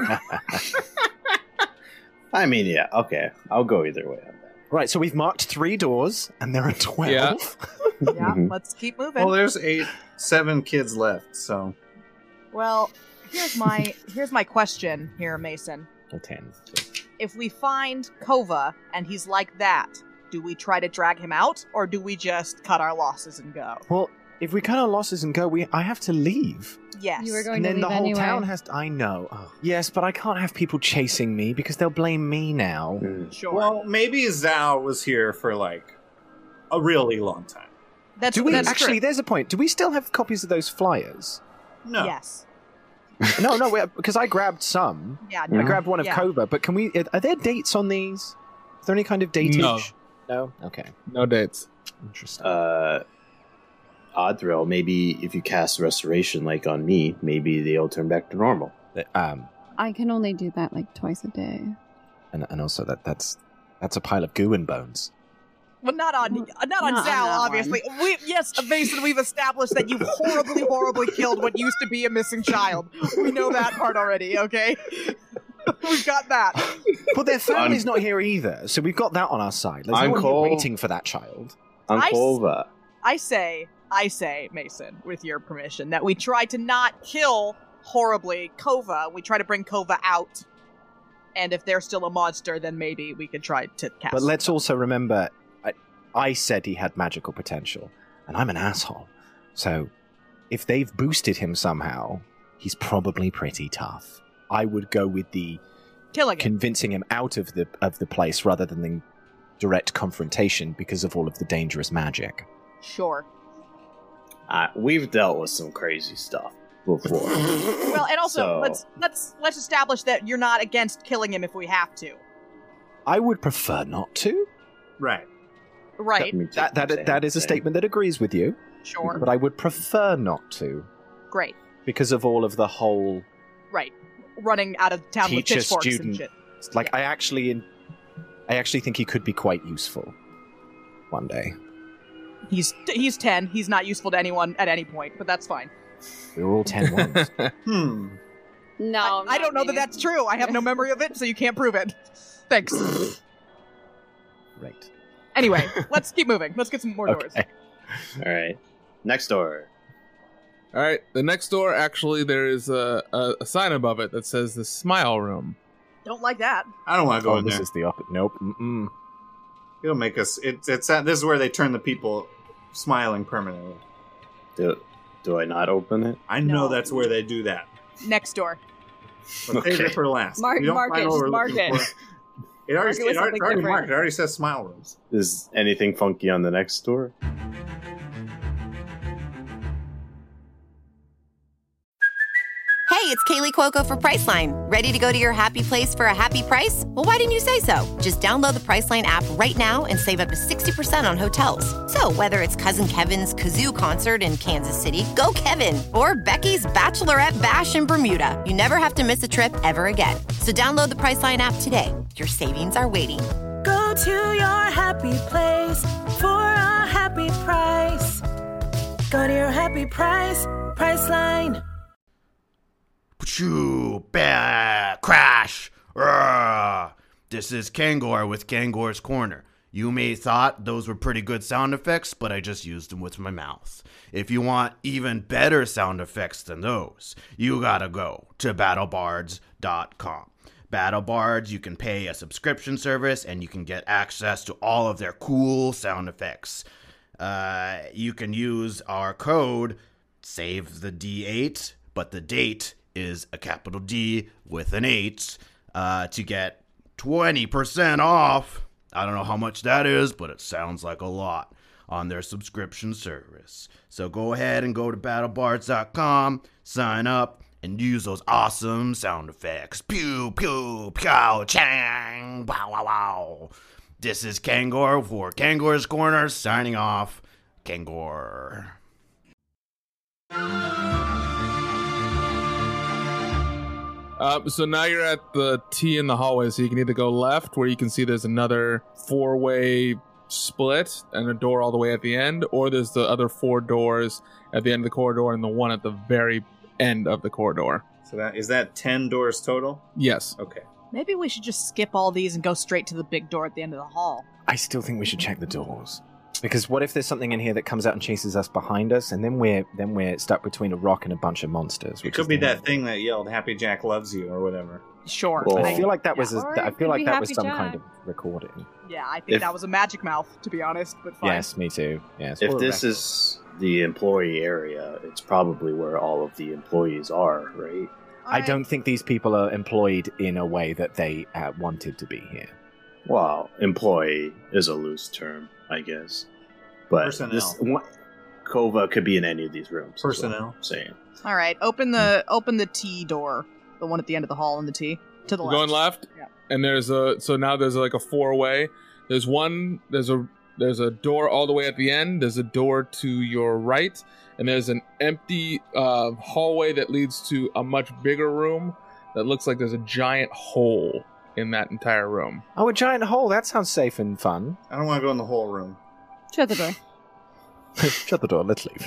I mean, yeah, okay. I'll go either way on that. Right, so we've marked three doors, and there are twelve. Yeah. Yeah, Mhm. let's keep moving. Well, there's eight, seven kids left, so. Well, here's my here's my question here, Mason. Or ten. If we find Kova and he's like that, do we try to drag him out or do we just cut our losses and go? Well, if we cut our losses and go, we I have to leave. Yes. You were going And to then leave the whole anyway. town has to. I know. Oh. Yes, but I can't have people chasing me because they'll blame me now. Mm. Sure. Well, maybe Zhao was here for like a really long time. that's Do we that's actually? true. There's a point. Do we still have copies of those flyers? No. Yes. no, no, we- because I grabbed some. Yeah. I no. grabbed one of Yeah. Kova, but can we? Are there dates on these? Is there any kind of datage? No. No. Okay. No dates. Interesting. Uh, Oddthrill, maybe if you cast Restoration like on me, maybe they'll turn back to normal. um, I can only do that like twice a day. and and also that that's that's a pile of goo and bones. Well, not on not on Not on Zal, that obviously. We yes, Mason, we've established that you horribly, horribly killed what used to be a missing child. We know that part already. Okay, we've got that. But their family's not here either, so we've got that on our side. There's I'm no one here cold. waiting for that child. I s- Unkova. I say, I say, Mason, with your permission, that we try to not kill horribly Kova. We try to bring Kova out, and if they're still a monster, then maybe we could try to cast. But let's them. also remember, I, I said he had magical potential, and I'm an asshole. So, if they've boosted him somehow, he's probably pretty tough. I would go with the killing him. convincing him out of the of the place rather than the direct confrontation because of all of the dangerous magic. Sure. Uh, we've dealt with some crazy stuff before. Well, and also So- let's let's let's establish that you're not against killing him if we have to. I would prefer not to. Right. Right. Me too, That that same, that is a same. statement that agrees with you, Sure. but I would prefer not to Great. because of all of the whole. Right. Running out of town with Teacher, pitchforks and student. shit. Like Yeah. I actually, in, I actually think he could be quite useful one day. He's he's ten. He's not useful to anyone at any point, but that's fine. We were all ten once. Hmm. No, I, I not don't know me. that that's true. I have no memory of it, so you can't prove it. Thanks. Right. Anyway, let's keep moving. Let's get some more doors. Okay. All right. Next door. All right. The next door, actually, there is a, a, a sign above it that says the Smile Room. Don't like that. I don't want to go Oh, in this there. is the opposite. Nope. Mm-mm. It'll make us. It's it's at, this is where they turn the people smiling permanently. Do, do I not open it? I know No. that's where they do that. Next door. But save Okay. it for last. Mark- We don't mark find it, what we're mark looking it. for. It already, Mark it with it already, something already different. marked. It already says smile rooms. Is anything funky on the next door? Hey, Hey, it's Kaylee Cuoco for Priceline. Ready to go to your happy place for a happy price? Well, why didn't you say so? Just download the Priceline app right now and save up to sixty percent on hotels. So whether it's Cousin Kevin's Kazoo Concert in Kansas City, go Kevin, or Becky's Bachelorette Bash in Bermuda, you never have to miss a trip ever again. So download the Priceline app today. Your savings are waiting. Go to your happy place for a happy price. Go to your happy price, Priceline. Pachoo, bah, crash. Rah. This is Kangor with Kangor's Corner. You may thought those were pretty good sound effects, but I just used them with my mouth. If you want even better sound effects than those, you gotta go to battle bards dot com. BattleBards, you can pay a subscription service and you can get access to all of their cool sound effects. Uh, you can use our code, save the D eight, but the date is a capital D with an eight, uh, to get twenty percent off. I don't know how much that is, but it sounds like a lot on their subscription service. So go ahead and go to battle bards dot com, sign up, and use those awesome sound effects. Pew, pew, pow, chang, wow, wow, wow. This is Kangor for Kangor's Corner, signing off. Kangor. Uh, so now you're at the T in the hallway, so you can either go left, where you can see there's another four-way split and a door all the way at the end, or there's the other four doors at the end of the corridor and the one at the very end of the corridor. So that is that ten doors total? Yes. Okay. Maybe we should just skip all these and go straight to the big door at the end of the hall. I still think we should check the doors. Because what if there's something in here that comes out and chases us behind us, and then we're then we're stuck between a rock and a bunch of monsters? It could be that thing that yelled "Happy Jack loves you" or whatever. Sure. Well, I, I feel like that was yeah. a, I feel like that was Happy some Jack. kind of recording. Yeah, I think If- that was a magic mouth, to be honest, but fine. Yes, me too. Yes. If or a this record. is the employee area, it's probably where all of the employees are, right? I don't think these people are employed in a way that they uh, wanted to be here. Well, employee is a loose term, I guess. But Personnel. this one, Kova could be in any of these rooms. is what Personnel. I'm saying. All right, open the open the T door, the one at the end of the hall in the T, to the You're left. going left, Yeah. and there's a so now there's like a four-way. There's one. There's a there's a door all the way at the end. There's a door to your right, and there's an empty uh, hallway that leads to a much bigger room that looks like there's a giant hole in that entire room. Oh, a giant hole. That sounds safe and fun. I don't want to go in the whole room. Shut the door. Shut the door. Let's leave.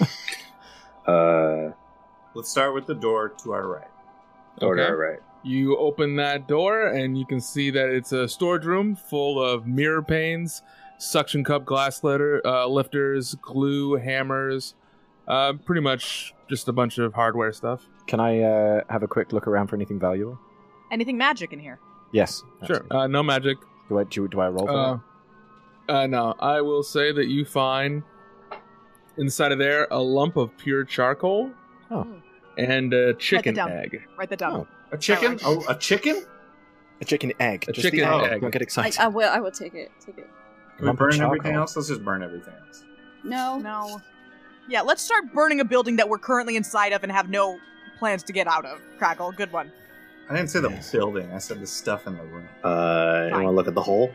Uh, Let's start with the door to our right. order, Okay. right. You open that door, and you can see that it's a storage room full of mirror panes, suction cup glass litter, uh, lifters, glue, hammers, uh, pretty much just a bunch of hardware stuff. Can I uh, have a quick look around for anything valuable? Anything magic in here? Yes. Sure. absolutely. Uh, no magic. Do I do, do I roll for Uh, uh, no, I will say that you find inside of there a lump of pure charcoal Oh. and a chicken down. egg. Write that down. Oh. A chicken? Oh, a chicken? that? A chicken egg. A Just the chicken egg. egg. Don't get I, excited. I will. I will take it. Take it. Can we Lump of burn everything charcoal. else? Let's just burn everything else. No. No. Yeah, let's start burning a building that we're currently inside of and have no plans to get out of. Crackle, good one. I didn't say the Yes. building. I said the stuff in the room. Uh, you Fine. want to look at the hole?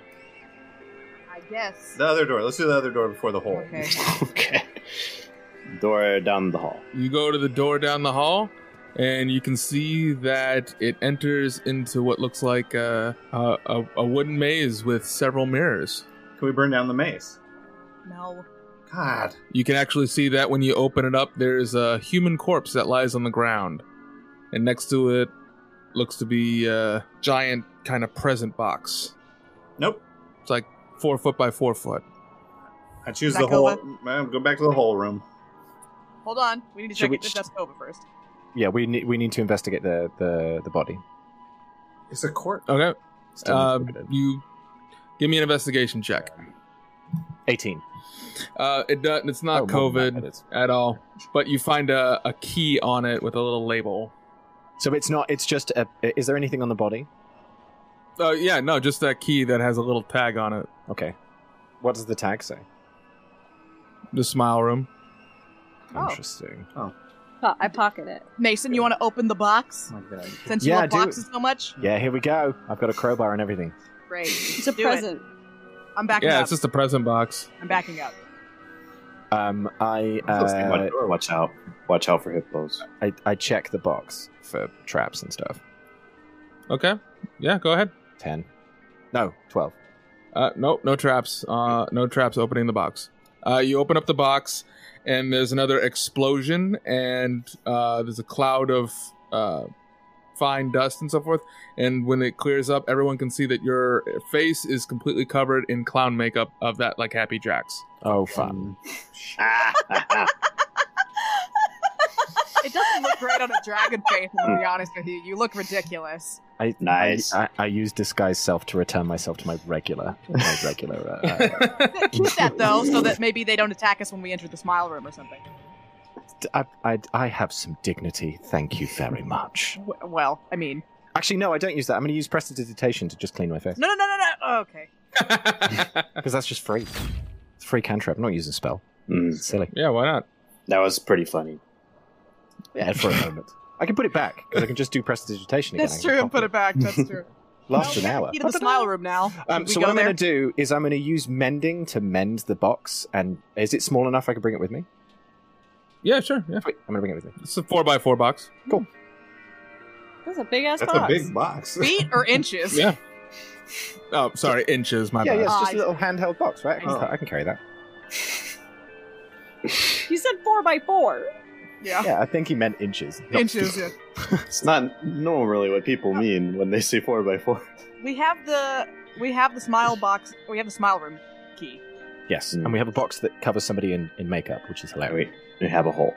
I guess. The other door. Let's do the other door before the hole. Okay. Okay. Door down the hall. You go to the door down the hall, and you can see that it enters into what looks like a, a, a, a wooden maze with several mirrors. Can we burn down the maze? No. God. You can actually see that when you open it up, there's a human corpse that lies on the ground. And next to it looks to be a giant kind of present box. Nope. It's like four foot by four foot. I choose Is the that whole. Kova? Well, go back to the whole room. Hold on. We need to Should check we it if ch- that's Kova first. Yeah, we need we need to investigate the the, the body. It's a court. Okay. Still need to Uh, look at it. you give me an investigation check. eighteen. Uh, it does. It's not Oh, more than COVID that, it is. at all, but you find a, a key on it with a little label. So it's not. It's just. A, is there anything on the body? Uh, yeah, no, just that key that has a little tag on it. Okay. What does the tag say? The smile room. Oh. Interesting. Po- I pocket it. Mason, you want to open the box? Since you Yeah, love do it. boxes so much? Yeah, here we go. I've got a crowbar and everything. Great. It's a Do present. It. I'm backing Yeah, up. it's just a present box. I'm backing up. Um, I Let's see my uh, door. Watch out! Watch out for hippos. I I check the box for traps and stuff. Okay. Yeah, go ahead. Ten. No, twelve. Uh, no, no traps. Uh, no traps opening the box. Uh, you open up the box, and there's another explosion, and uh, there's a cloud of uh, fine dust and so forth. And when it clears up, everyone can see that your face is completely covered in clown makeup of that, like Happy Jacks. Oh, fun. It doesn't look great on a dragon face, I'm going to be honest with you. You look ridiculous. I, Nice. I, I, I use disguise self to return myself to my regular, my regular. Uh, uh, Keep that, though, so that maybe they don't attack us when we enter the smile room or something. I, I, I have some dignity. Thank you very much. W- well, I mean... Actually, no, I don't use that. I'm going to use prestidigitation to just clean my face. No, no, no, no, no. Oh, okay. Because that's just free. It's free cantrip. I'm not using a spell. Mm. It's silly. Yeah, why not? That was pretty funny. Yeah, for a moment. I can put it back, because I can just do prestidigitation again. That's true, and put it back. That's true. Last an hour. Key to the smile room now. Um, Should we so go what I'm there? going to do is I'm going to use mending to mend the box. And is it small enough I can bring it with me? Yeah, sure. Yeah. Sweet. I'm going to bring it with me. It's a four by four box. Cool. That's a big ass That's box. a big box. Feet or inches? Yeah. Oh, sorry, inches. My Yeah, bad. yeah, it's just Ah, a little handheld box, right? I can, Oh. I can carry that. You said four by four. Yeah. Yeah, I think he meant inches. not Inches, feet. yeah. It's not normally what people mean when they say four by four. We have the we have the smile box. We have the smile room key. Yes, Mm. and we have a box that covers somebody in, in makeup, which is Wait, hilarious. we have a hole.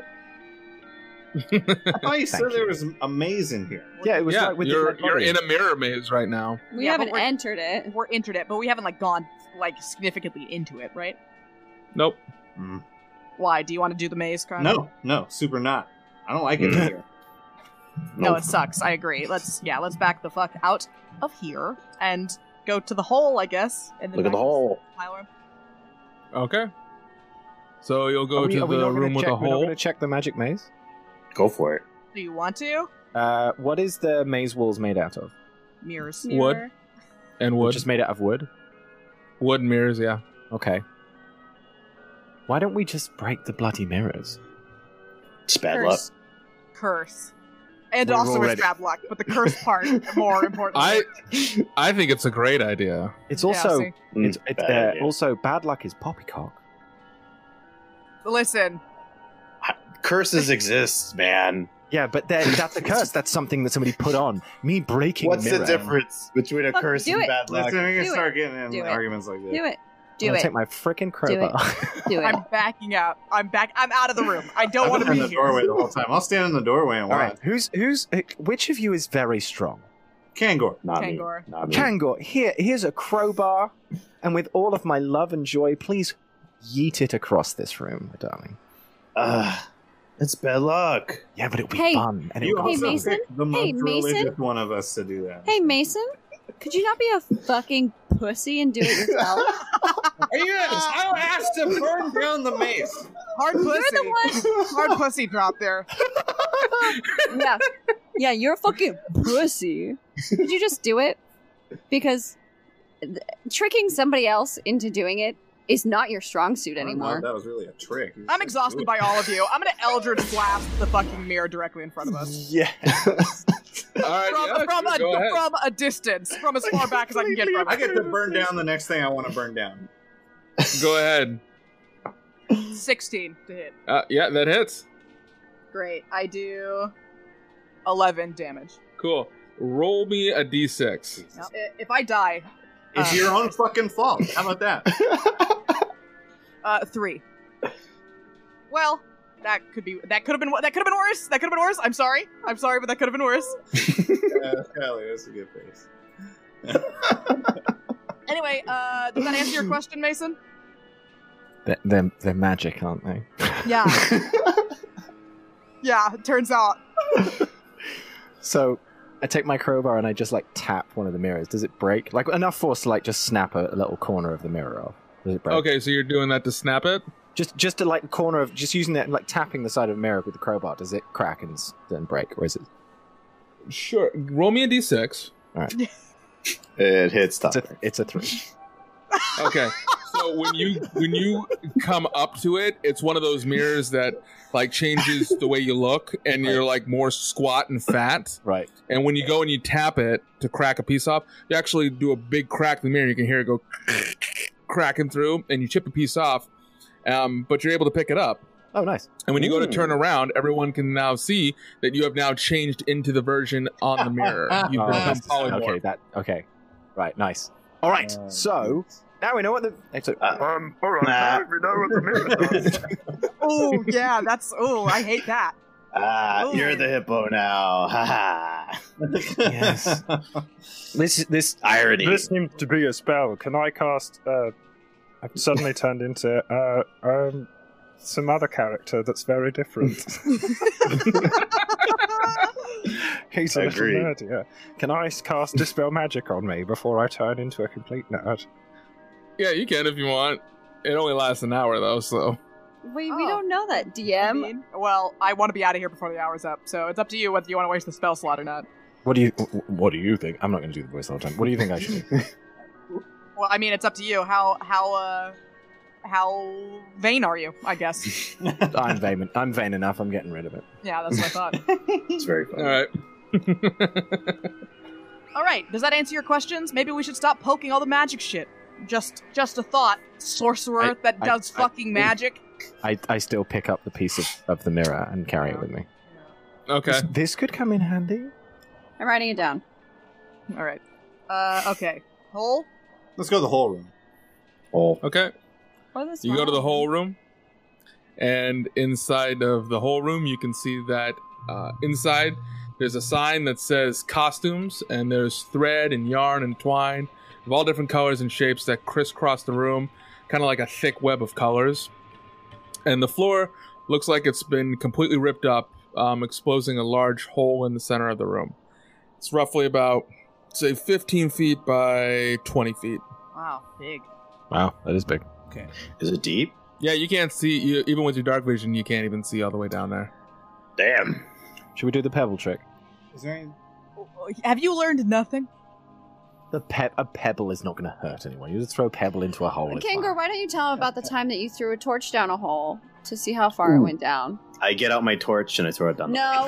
I thought you Thank said you. there was a maze in here. Yeah, it was yeah, like with you're the you're in a mirror maze right now. We Yeah, but haven't we're- entered it. We're entered it, but we haven't like gone like significantly into it, right? Nope. Mm. Why? Do you want to do the maze, Kron? No, no, super not. I don't like it either. No, Nope. it sucks. I agree. Let's yeah, let's back the fuck out of here and go to the hole, I guess. And then Look at back the to hole. smile room. Okay. So you'll go Are we- to are we the not gonna room with check, a We're not hole. going to check the magic maze? Go for it. Do you want to? Uh, what is the maze walls made out of? Mirrors. Wood. Mirror. And wood. Just made out of wood? Wood mirrors, yeah. Okay. Why don't we just break the bloody mirrors? It's bad luck. Curse. Curse. And We're also already- it's bad luck, but the curse part more important. I I think it's a great idea. It's Yeah, also see. Mm, it's, it's bad uh, idea. also bad luck is poppycock. Listen, Curses exist, man. Yeah, but then that's a curse. That's something that somebody put on. Me breaking What's a the mirror. difference between a Fuck, curse do and it. bad luck? Listen, we can Do start getting in Do it. arguments like this. Do it. I'm Do gonna it. take my freaking crowbar. Do I'm it. backing out. I'm back. I'm out of the room. I don't I'm want to in be the here. doorway the whole time. I'll stand in the doorway and All watch. right, who's who's uh, which of you is very strong? Kangor. Not Kangor. me. Not me. Kangor, here here's a crowbar, and with all of my love and joy, please yeet it across this room, my darling. Ugh, it's bad luck. Yeah, but it'll be Hey. fun. And You it'll Hey, also Mason? picked the Hey, most Mason? religious one of us to do that. Hey, Mason, could you not be a fucking pussy and do it yourself? Are you? I asked to burn down the maze. Hard You're pussy. the one. Hard pussy drop there. Yeah, yeah, you're a fucking pussy. Could you just do it? Because th- tricking somebody else into doing it is not your strong suit I don't know anymore. if that was really a trick. You I'm just exhausted do it. by all of you. I'm gonna Eldritch blast the fucking mirror directly in front of us. Yeah. All right, From, yeah, from, sure, a, go ahead. from a distance. From as far back as I can get from I it. get to burn down the next thing I want to burn down. Go ahead. sixteen to hit. Uh, yeah, that hits. Great. I do eleven damage. Cool. Roll me a d six. Now, i- if I die, It's uh, your own fucking fault. How about that? uh, three. Well, that could be. That could have been. That could have been worse. That could have been worse. I'm sorry. I'm sorry, but that could have been worse. Yeah, Kylie, that's a good face. Anyway, uh, does that answer your question, Mason? They're, they're, they're magic, aren't they? Yeah. Yeah. It turns out. So I take my crowbar and I just like tap one of the mirrors. Does it break? Like enough force to like just snap a, a little corner of the mirror off. Does it break? Okay, so you're doing that to snap it? Just just to like corner of just using it like tapping the side of a mirror with the crowbar. Does it crack and s- then break, or is it? Sure. Roll me a d six. All right. It hits top. It's a, it's a three. Okay. So when you when you come up to it, it's one of those mirrors that like changes the way you look, and you're like more squat and fat. Right. And when you go and you tap it to crack a piece off, you actually do a big crack in the mirror. You can hear it go cracking through, and you chip a piece off. Um, but you're able to pick it up. Oh, nice. And when you go to turn around, everyone can now see that you have now changed into the version on the mirror. You've Oh, become that's- polymorph. okay, that okay. Right, nice. All right, Uh, so now we know what the. It's a, Um, all right, nah. we know what the mirror does. Oh yeah, that's oh I hate that. Ah, Ooh. you're the hippo now. Ha ha. Yes. This this Irony. This seems to be a spell. Can I cast? Uh, I've suddenly turned into uh, um, some other character that's very different. He's a little Agreed. nerd, yeah. Can I cast Dispel Magic on me before I turn into a complete nerd? Yeah, you can if you want. It only lasts an hour though, so. We we Oh. don't know that, D I M. mean, well, I want to be out of here before the hour's up, so it's up to you whether you want to waste the spell slot or not. What do you What do you think? I'm not going to do the voice all the time. What do you think I should do? Well, I mean, it's up to you. How how uh how vain are you? I guess. I'm vain. I'm vain enough. I'm getting rid of it. Yeah, that's what I thought. It's very fun. All right. All right. Does that answer your questions? Maybe we should stop poking all the magic shit. Just just a thought, sorcerer I- that I- does I- fucking magic. I, I still pick up the piece of, of the mirror and carry it with me. Okay. This, this could come in handy. I'm writing it down. All right. Uh, okay. Hole. Let's go to the whole room. Oh, Okay. Or the You go to the small whole one. room, and inside of the whole room, you can see that uh, inside there's a sign that says costumes, and there's thread and yarn and twine of all different colors and shapes that crisscross the room, kind of like a thick web of colors. And the floor looks like it's been completely ripped up, um, exposing a large hole in the center of the room. It's roughly about, say, fifteen feet by twenty feet. Wow, big. Wow, that is big. Okay. is it deep? Yeah, you can't see, you, even with your dark vision, you can't even see all the way down there. Damn. Should we do the pebble trick? Is there any... Have you learned nothing? The pe- a pebble is not going to hurt anyone. You just throw a pebble into a hole. it's Kangor, fine. why don't you tell him about the time that you threw a torch down a hole to see how far it Ooh. went down? I get out my torch and I throw it down. No.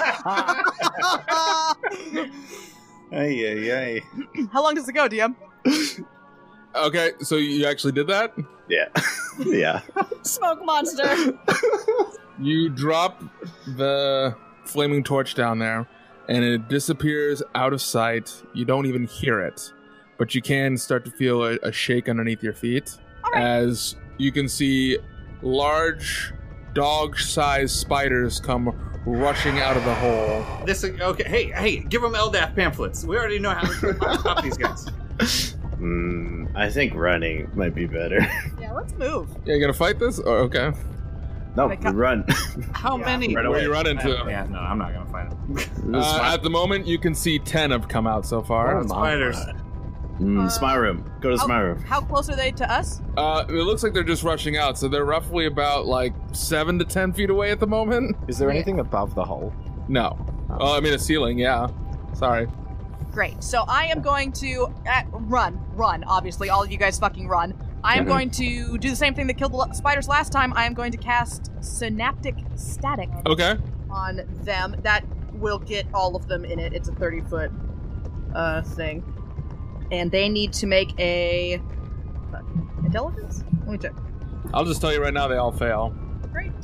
Ay, ay, ay. How long does it go, D M? Okay, so you actually did that? Yeah. Yeah. Smoke monster. You drop the flaming torch down there, and it disappears out of sight. You don't even hear it, but you can start to feel a, a shake underneath your feet as you can see large dog-sized spiders come rushing out of the hole. This okay. Hey, hey, give them L D A F pamphlets. We already know how to stop these guys. Mm, I think running might be better. Yeah, let's move. Yeah, you gonna fight this? Oh, okay. No, They cut- run. How many? Right Where away. you run into? Yeah, no, I'm not gonna fight them. Uh, at the moment, you can see ten have come out so far. Oh my Spiders. God. Mm, smile room. Go to How, smile room. how close are they to us? Uh, it looks like they're just rushing out, so they're roughly about like seven to ten feet away at the moment. Is there anything above the hole? No. Oh, I mean a ceiling. Yeah. Sorry. Great. So I am going to uh, run, run. Obviously, all of you guys fucking run. I am Mhm. going to do the same thing that killed the l- spiders last time. I am going to cast Synaptic Static Okay. on them. That will get all of them in it. It's a thirty foot uh, thing, and they need to make a uh, intelligence. Let me check. I'll just tell you right now, they all fail. Great.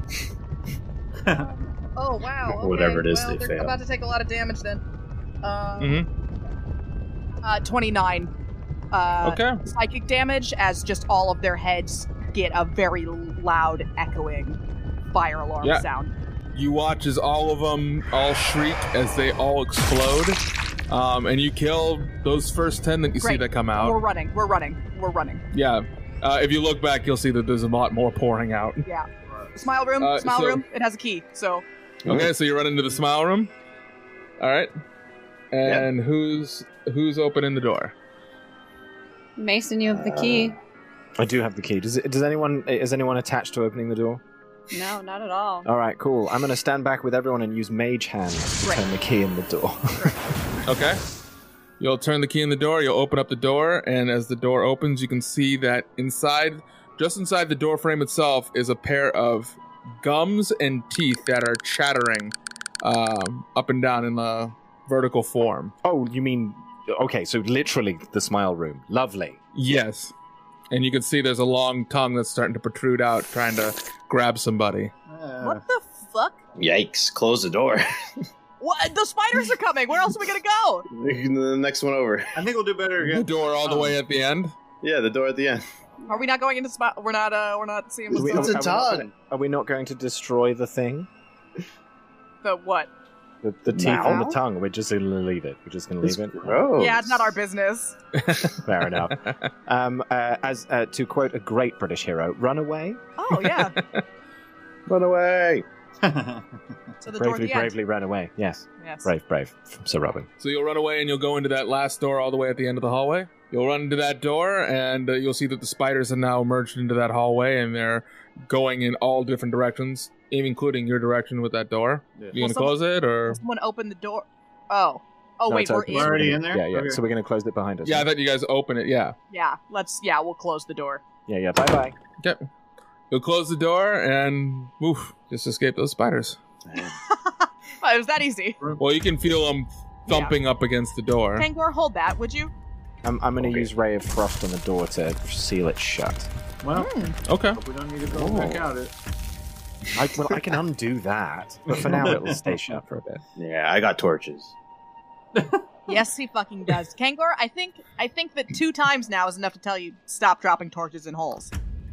Oh wow. Okay. Whatever it is, well, they they're fail. about to take a lot of damage then. Uh, Mm-hmm. uh, twenty-nine. Uh, Okay. Psychic damage as just all of their heads get a very loud, echoing fire alarm Yeah. sound. You watch as all of them all shriek as they all explode, um, and you kill those first ten that you see Great. that come We're out. running. We're running. We're running. Yeah. Uh, if you look back, you'll see that there's a lot more pouring out. Yeah. Smile room. Uh, smile so- room. It has a key. So Okay, so you run into the smile room. All right. And who's who's opening the door? Mason, you have the key. I do have the key. Does it, does anyone is anyone attached to opening the door? No, not at all. All right, cool. I'm going to stand back with everyone and use Mage Hand to Right. turn the key in the door. Okay. You'll turn the key in the door, you'll open up the door, and as the door opens, you can see that inside, just inside the door frame itself, is a pair of gums and teeth that are chattering um, up and down in the vertical form. Oh, you mean... Okay, so literally the smile room. Lovely. Yes. And you can see there's a long tongue that's starting to protrude out, trying to grab somebody. What the fuck? Yikes! Close the door. What? The spiders are coming. Where else are we gonna go? The next one over. I think we'll do better The again. door all the way at the end. Yeah, the door at the end. Are we not going into spot? We're not. Uh, we're not seeing Are we, It's are, a are we not tongue. gonna, are we not going to destroy the thing? the what? The, the teeth Now? and the tongue? We're just going to leave it. We're just going to It's leave it. gross. Yeah, it's not our business. Fair enough. Um, uh, as uh, to quote a great British hero, "Run away, Oh yeah. Run away. So the door at bravely, the end. bravely ran away." Yes, Yes. brave, brave, from Sir Robin. So you'll run away and you'll go into that last door all the way at the end of the hallway. You'll run into that door and uh, you'll see that the spiders have now emerged into that hallway and they're going in all different directions, even including your direction with that door. Yeah. You gonna Well, close it or? Will someone open the door? Oh. Oh No, wait, it's we're open. in. We're already in there? Yeah, yeah. Okay. So we're going to close it behind us. Yeah, I thought you guys open it. Yeah. Yeah. Let's. Yeah, we'll close the door. yeah, yeah. Bye, bye. Okay. You'll close the door and woof, just escape those spiders. Oh, it was that easy. Well, you can feel them thumping up against the door. Kangor, hold that, would you? I'm, I'm going to Okay. use Ray of Frost on the door to seal it shut. Well, Okay. hope we don't need to go back out it. I, well, I can undo that, but for now it'll stay shut for a bit. Yeah, I got torches. Yes, he fucking does. Kangor, I think I think that two times now is enough to tell you stop dropping torches in holes.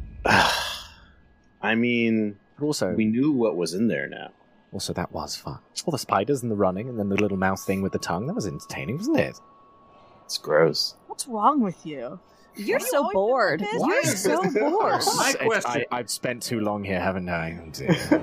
I mean, But also, we knew what was in there now. also that was fun. All the spiders and the running, and then the little mouse thing with the tongue. That was entertaining, wasn't it? It's gross. What's wrong with you? You're Are you so always bored. pissed? You're so bored. My It's- question. I, I've spent too long here, haven't I? Oh, dear.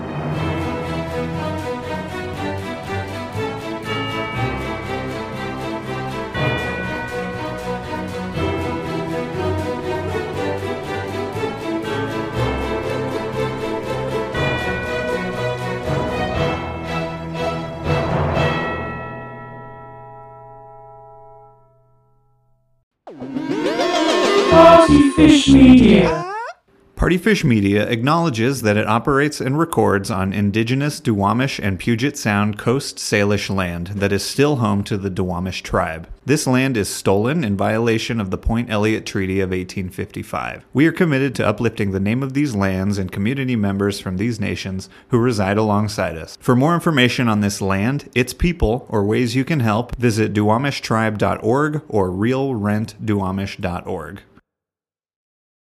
Party Fish Media. Partyfish Media acknowledges that it operates and records on indigenous Duwamish and Puget Sound Coast Salish land that is still home to the Duwamish tribe. This land is stolen in violation of the Point Elliott Treaty of eighteen fifty-five. We are committed to uplifting the name of these lands and community members from these nations who reside alongside us. For more information on this land, its people, or ways you can help, visit duwamish tribe dot org or real rent duwamish dot org.